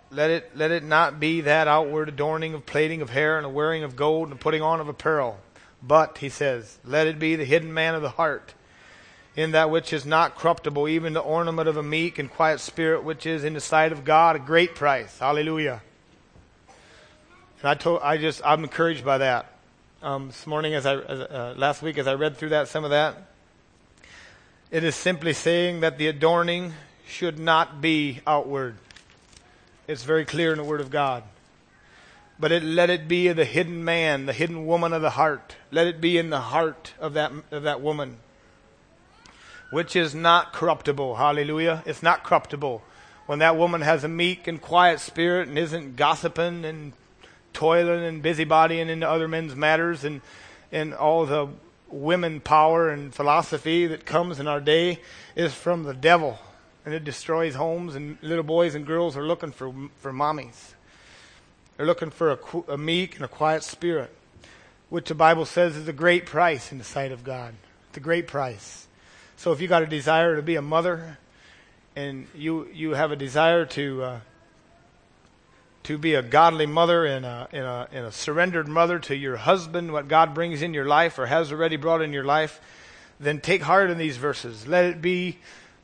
that outward adorning of plaiting of hair and a wearing of gold and putting on of apparel. But, he says, let it be the hidden man of the heart, in that which is not corruptible, even the ornament of a meek and quiet spirit, which is in the sight of God a great price. Hallelujah. And I'm encouraged by that. This morning, last week, as I read through some of that, it is simply saying that the adorning should not be outward. It's very clear in the Word of God. But let it be the hidden man, the hidden woman of the heart. Let it be in the heart of that woman, which is not corruptible. Hallelujah. It's not corruptible. When that woman has a meek and quiet spirit and isn't gossiping and toiling and busybodying into other men's matters and all the women power and philosophy that comes in our day is from the devil. And it destroys homes, and little boys and girls are looking for mommies. They're looking for a meek and a quiet spirit, which the Bible says is a great price in the sight of God. It's a great price. So if you got a desire to be a mother, and you have a desire to be a godly mother and a surrendered mother to your husband, what God brings in your life or has already brought in your life, then take heart in these verses. Let it be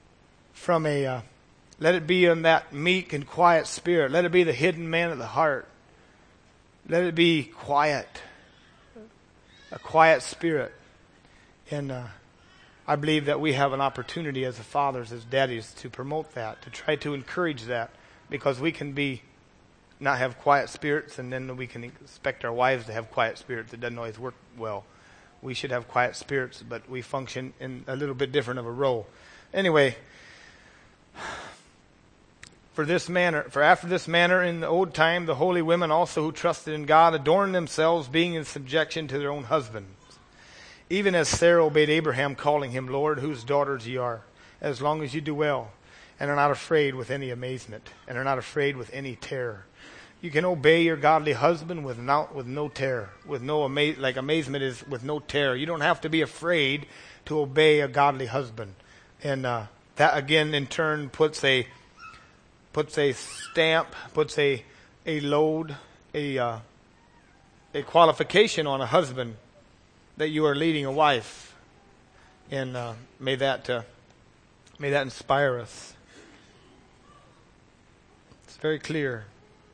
let it be in that meek and quiet spirit. Let it be the hidden man of the heart. Let it be quiet, a quiet spirit. And I believe that we have an opportunity as fathers, as daddies, to promote that, to try to encourage that, because we can not have quiet spirits, and then we can expect our wives to have quiet spirits. It doesn't always work well. We should have quiet spirits, but we function in a little bit different of a role. Anyway, for after this manner in the old time, the holy women also who trusted in God adorned themselves, being in subjection to their own husbands. Even as Sarah obeyed Abraham, calling him Lord, whose daughters ye are, as long as you do well, and are not afraid with any amazement, and are not afraid with any terror. You can obey your godly husband with no terror, like amazement is with no terror. You don't have to be afraid to obey a godly husband. And that again in turn puts a stamp, puts a load, a qualification on a husband that you are leading a wife. And may that inspire us. It's very clear.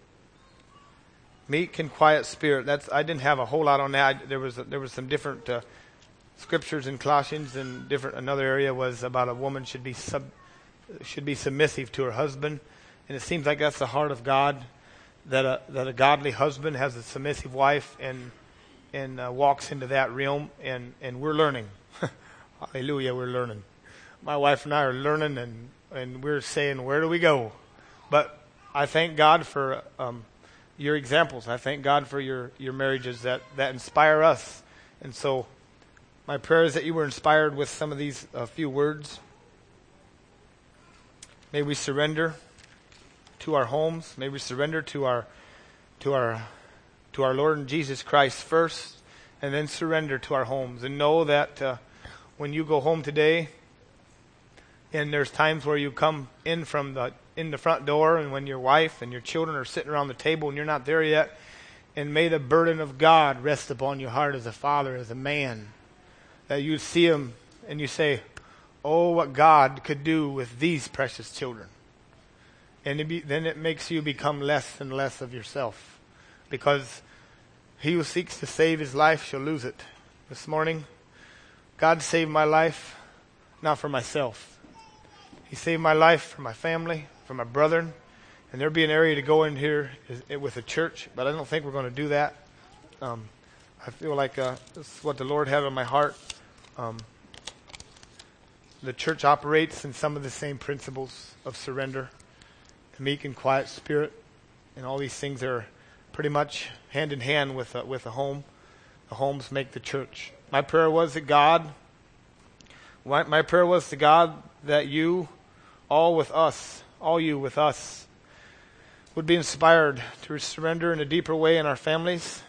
Meek and quiet spirit. I didn't have a whole lot on that. There was some different scriptures in Colossians, and another area was about a woman should be submissive to her husband, and it seems like that's the heart of God, that a godly husband has a submissive wife and walks into that realm, and we're learning. Hallelujah, we're learning. My wife and I are learning, and we're saying, where do we go? But I thank God for your examples. I thank God for your marriages that inspire us. And so my prayer is that you were inspired with some of these few words. May we surrender to our homes. May we surrender to our Lord and Jesus Christ first, and then surrender to our homes. And know that when you go home today, and there's times where you come in in the front door, and when your wife and your children are sitting around the table and you're not there yet, and may the burden of God rest upon your heart as a father, as a man, that you see them and you say, oh, what God could do with these precious children. And then it makes you become less and less of yourself, because he who seeks to save his life shall lose it. This morning, God saved my life, not for myself. He saved my life for my family, for my brethren, and there'd be an area to go in here with a church, but I don't think we're going to do that. I feel like this is what the Lord had on my heart. The church operates in some of the same principles of surrender, a meek and quiet spirit, and all these things are pretty much hand in hand with a home. The homes make the church. My prayer was to God that you, all with us, would be inspired to surrender in a deeper way in our families.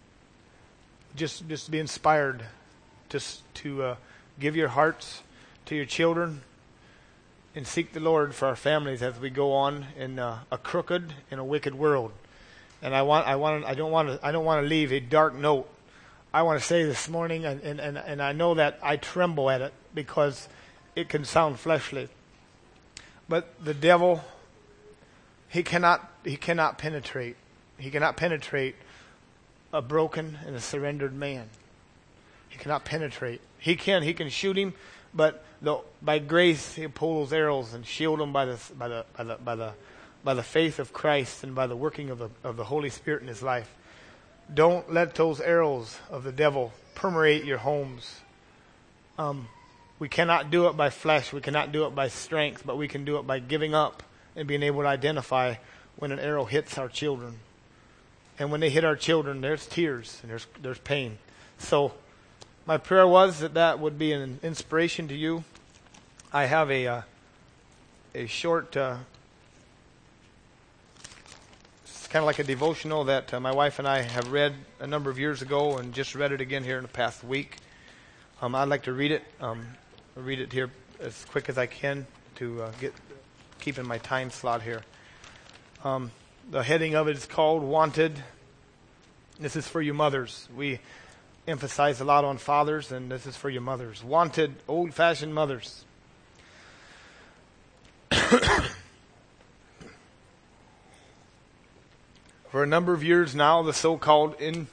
Just be inspired to give your hearts to your children and seek the Lord for our families as we go on in a crooked and a wicked world. And I don't want to leave a dark note. I want to say this morning, and I know that I tremble at it because it can sound fleshly. But the devil, he cannot penetrate. He cannot penetrate a broken and a surrendered man. He cannot penetrate. He can shoot him But by grace, He'll pull those arrows and shield them by the faith of Christ and by the working of the Holy Spirit in his life. Don't let those arrows of the devil permeate your homes. We cannot do it by flesh. We cannot do it by strength, but we can do it by giving up and being able to identify when an arrow hits our children. And when they hit our children, there's tears and there's pain. So my prayer was that would be an inspiration to you. I have a short, it's kind of like a devotional that my wife and I have read a number of years ago and just read it again here in the past week. I'd like to read it. Read it here as quick as I can to keep in my time slot here. The heading of it is called Wanted. This is for you mothers. We emphasize a lot on fathers, and this is for you mothers. Wanted, old-fashioned mothers. For a number of years now, the so-called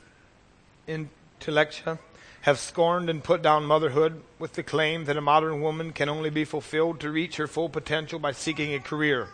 intellectua have scorned and put down motherhood with the claim that a modern woman can only be fulfilled to reach her full potential by seeking a career.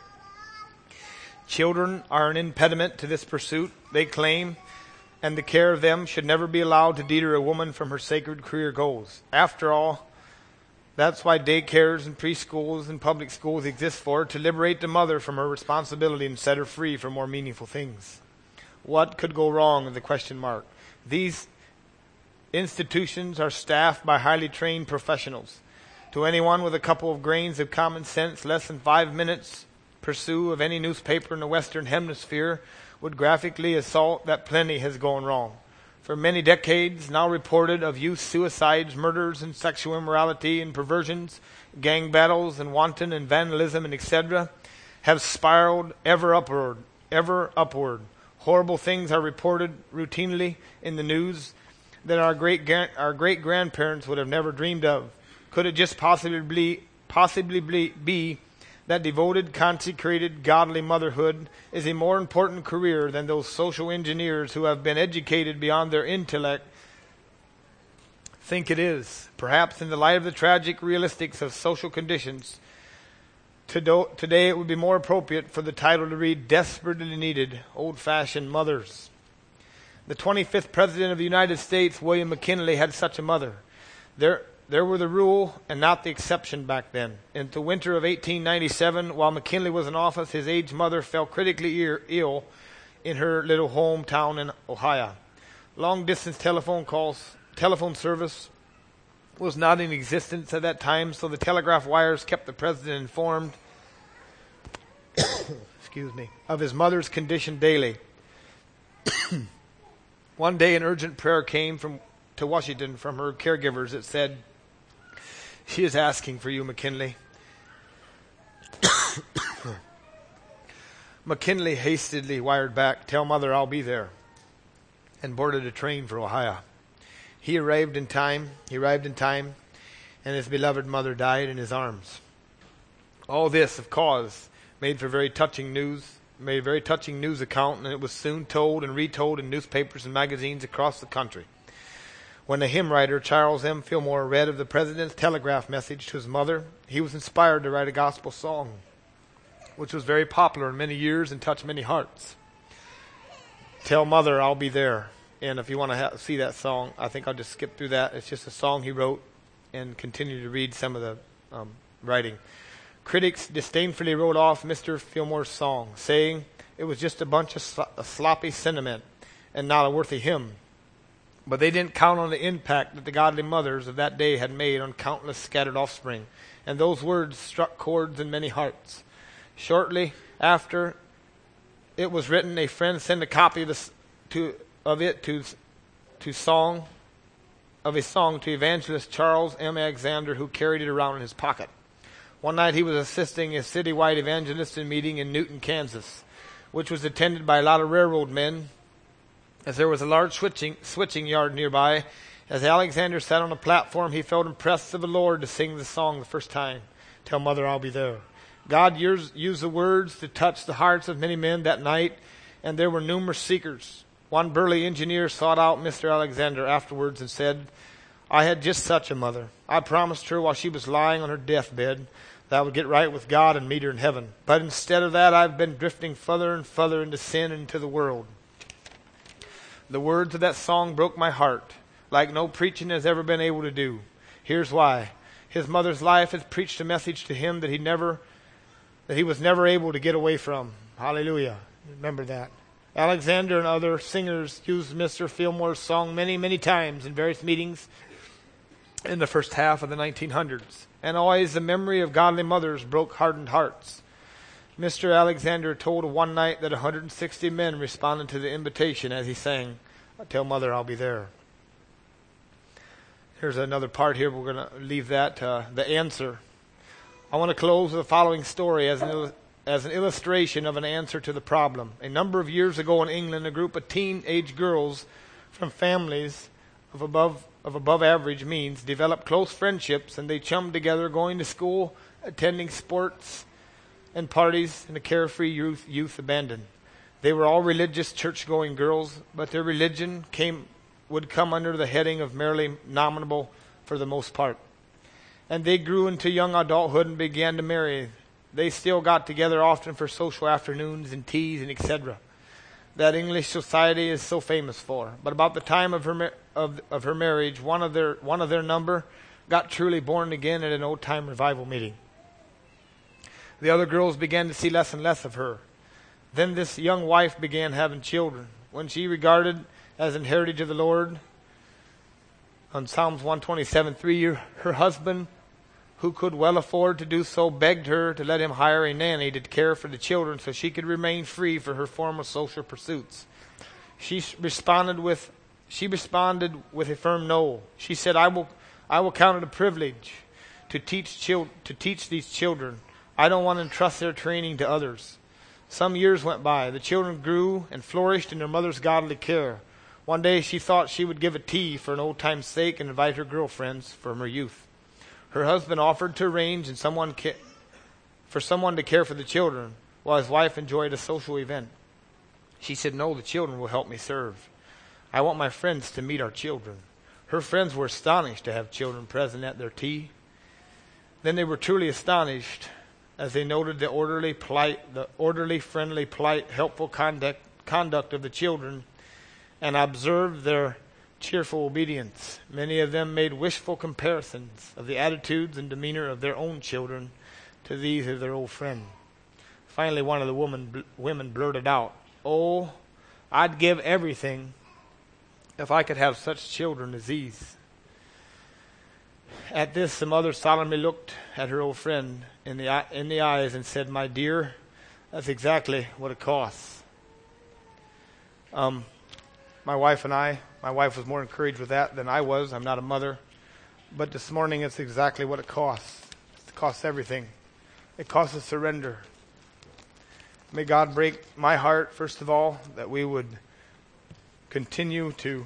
Children are an impediment to this pursuit, they claim, and the care of them should never be allowed to deter a woman from her sacred career goals. After all, that's why daycares and preschools and public schools exist for, to liberate the mother from her responsibility and set her free for more meaningful things. What could go wrong in the question mark? These institutions are staffed by highly trained professionals. To anyone with a couple of grains of common sense, less than 5 minutes pursuit of any newspaper in the Western Hemisphere would graphically assault that plenty has gone wrong. For many decades now reported of youth suicides, murders, and sexual immorality and perversions, gang battles and wanton and vandalism and etc. have spiraled ever upward. Horrible things are reported routinely in the news that our great-grandparents would have never dreamed of. Could it just possibly be that devoted, consecrated, godly motherhood is a more important career than those social engineers who have been educated beyond their intellect think it is? Perhaps in the light of the tragic realistics of social conditions, today it would be more appropriate for the title to read Desperately Needed Old-Fashioned Mothers. The 25th President of the United States, William McKinley, had such a mother. There were the rule and not the exception back then. In the winter of 1897, while McKinley was in office, his aged mother fell critically ill in her little hometown in Ohio. Long-distance telephone service was not in existence at that time, so the telegraph wires kept the president informed of his mother's condition daily. One day an urgent prayer came to Washington from her caregivers. It said, "She is asking for you, McKinley." McKinley hastily wired back, "Tell mother I'll be there," and boarded a train for Ohio. He arrived in time, and his beloved mother died in his arms. All this, of course, made a very touching news account, and it was soon told and retold in newspapers and magazines across the country. When the hymn writer Charles M. Fillmore read of the president's telegraph message to his mother, he was inspired to write a gospel song, which was very popular in many years and touched many hearts. "Tell mother I'll be there." And if you want to see that song, I think I'll just skip through that. It's just a song he wrote, and continue to read some of the writing. Critics disdainfully wrote off Mr. Fillmore's song, saying it was just a bunch of sloppy sentiment and not a worthy hymn. But they didn't count on the impact that the godly mothers of that day had made on countless scattered offspring, and those words struck chords in many hearts. Shortly after it was written, a friend sent a copy of a song to evangelist Charles M. Alexander, who carried it around in his pocket. One night he was assisting a citywide evangelistic meeting in Newton, Kansas, which was attended by a lot of railroad men, as there was a large switching yard nearby. As Alexander sat on a platform, he felt impressed of the Lord to sing the song the first time, "Tell mother I'll be there." God used the words to touch the hearts of many men that night, and there were numerous seekers. One burly engineer sought out Mr. Alexander afterwards and said, I had just such a mother. I promised her while she was lying on her deathbed that I would get right with God and meet her in heaven. But instead of that, I've been drifting further and further into sin and into the world. The words of that song broke my heart, like no preaching has ever been able to do. Here's why. His mother's life has preached a message to him that he was never able to get away from. Hallelujah. Remember that. Alexander and other singers used Mr. Fillmore's song many, many times in various meetings in the first half of the 1900s. And always the memory of godly mothers broke hardened hearts. Mr. Alexander told one night that 160 men responded to the invitation as he sang, "Tell Mother I'll be there." Here's another part here. We're going to leave that, the answer. I want to close with the following story as an illustration of an answer to the problem. A number of years ago in England, a group of teenage girls from families of above average means developed close friendships, and they chummed together, going to school, attending sports and parties in a carefree youth abandon. They were all religious, church-going girls, but their religion would come under the heading of merely nominal for the most part. And they grew into young adulthood and began to marry. They still got together often for social afternoons and teas and etc. that English society is so famous for. But about the time of her marriage, one of their number got truly born again at an old-time revival meeting. The other girls began to see less and less of her. Then this young wife began having children. When she regarded as an heritage of the Lord, on Psalms 127:3, her husband, who could well afford to do so, begged her to let him hire a nanny to care for the children so she could remain free for her former social pursuits. She responded with a firm no. She said, I will count it a privilege to teach these children. I don't want to entrust their training to others. Some years went by. The children grew and flourished in their mother's godly care. One day she thought she would give a tea for an old time's sake and invite her girlfriends from her youth. Her husband offered to arrange for someone to care for the children while his wife enjoyed a social event. She said, "No, the children will help me serve. I want my friends to meet our children." Her friends were astonished to have children present at their tea. Then they were truly astonished as they noted the orderly, friendly, polite, helpful conduct of the children and observed their cheerful obedience. Many of them made wishful comparisons of the attitudes and demeanor of their own children to these of their old friend. Finally, one of the women blurted out, "Oh, I'd give everything if I could have such children as these." At this, the mother solemnly looked at her old friend in the eyes and said, "My dear, that's exactly what it costs." My wife was more encouraged with that than I was. I'm not a mother. But this morning, it's exactly what it costs. It costs everything. It costs a surrender. May God break my heart, first of all, that we would continue to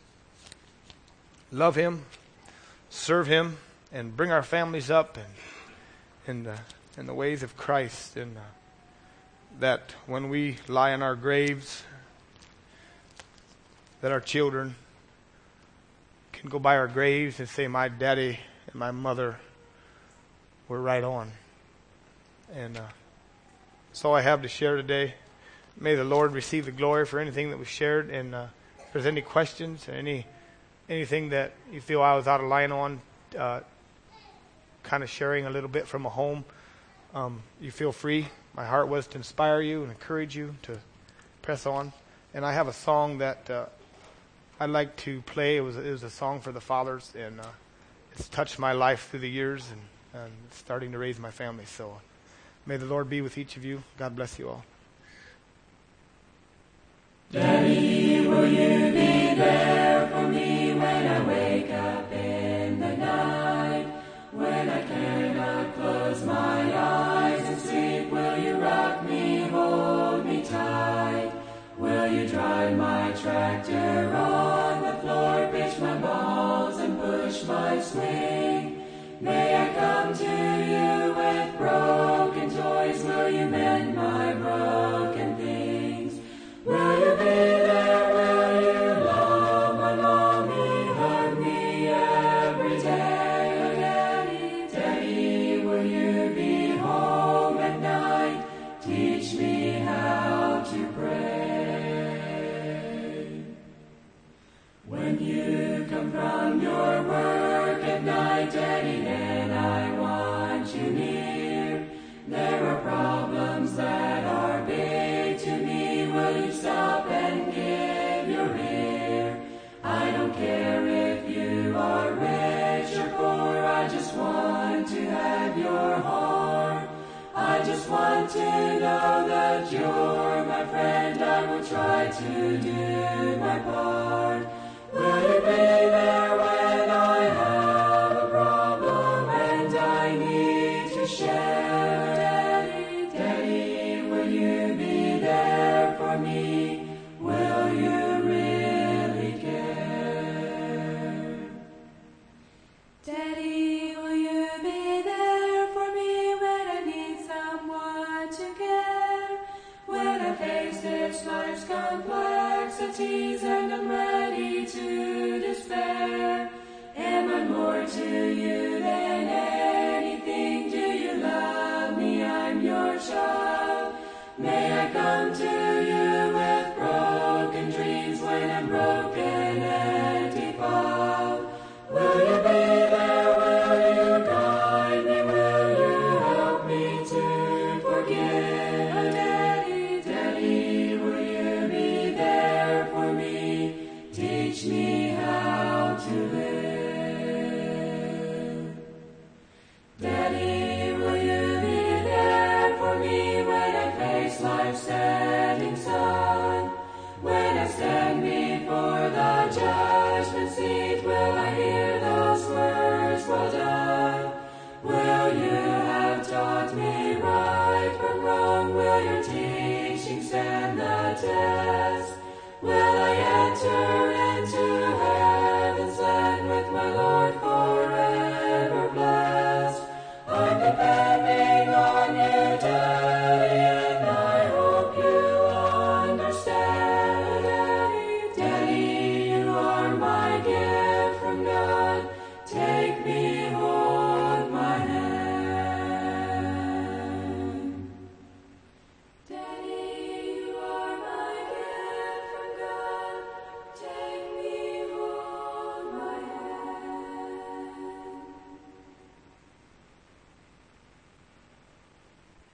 love Him, serve Him, and bring our families up in the ways of Christ. And that when we lie in our graves, that our children can go by our graves and say, "My daddy and my mother were right on." And that's all I have to share today. May the Lord receive the glory for anything that was shared. And if there's any questions or anything that you feel I was out of line on, kind of sharing a little bit from a home, you feel free. My heart was to inspire you and encourage you to press on. And I have a song that I'd like to play. It was a song for the fathers, and it's touched my life through the years and starting to raise my family. So may the Lord be with each of you. God bless you all. Daddy, will you be there for me when I wake up in the night? When I cannot close my eyes and sleep, will you rock me, hold me tight? Will you drive my tractor on the floor, pitch my balls and push my swing? May I come to you with broken toys? Will you mend my broken things? Will you be there? Will you love my longing, hug me don't care if you are rich or poor, I just want to have your heart. I just want to know that you're my friend. I will try to do my part. Will you be there when I have a problem and I need to share? Daddy, Daddy, will you be there for me? Will you really care? Daddy, will you be there for me when I need someone to care? When I face this life's complexities and I'm ready to despair, am I more to you than anything? Do you love me? I'm your child. May I come to you with broken dreams when I'm broken and defiled? Will you be there? Will you guide me? Will you help me to forgive? Oh, Daddy, Daddy, will you be there for me? Teach me how to live. Daddy, will you be there for me when I face life's setting sun? When I stand before the judgment seat, will I hear those words, well done? Will you have taught me right from wrong? Will your teaching stand the test? Will I enter into heaven's land with my Lord forever?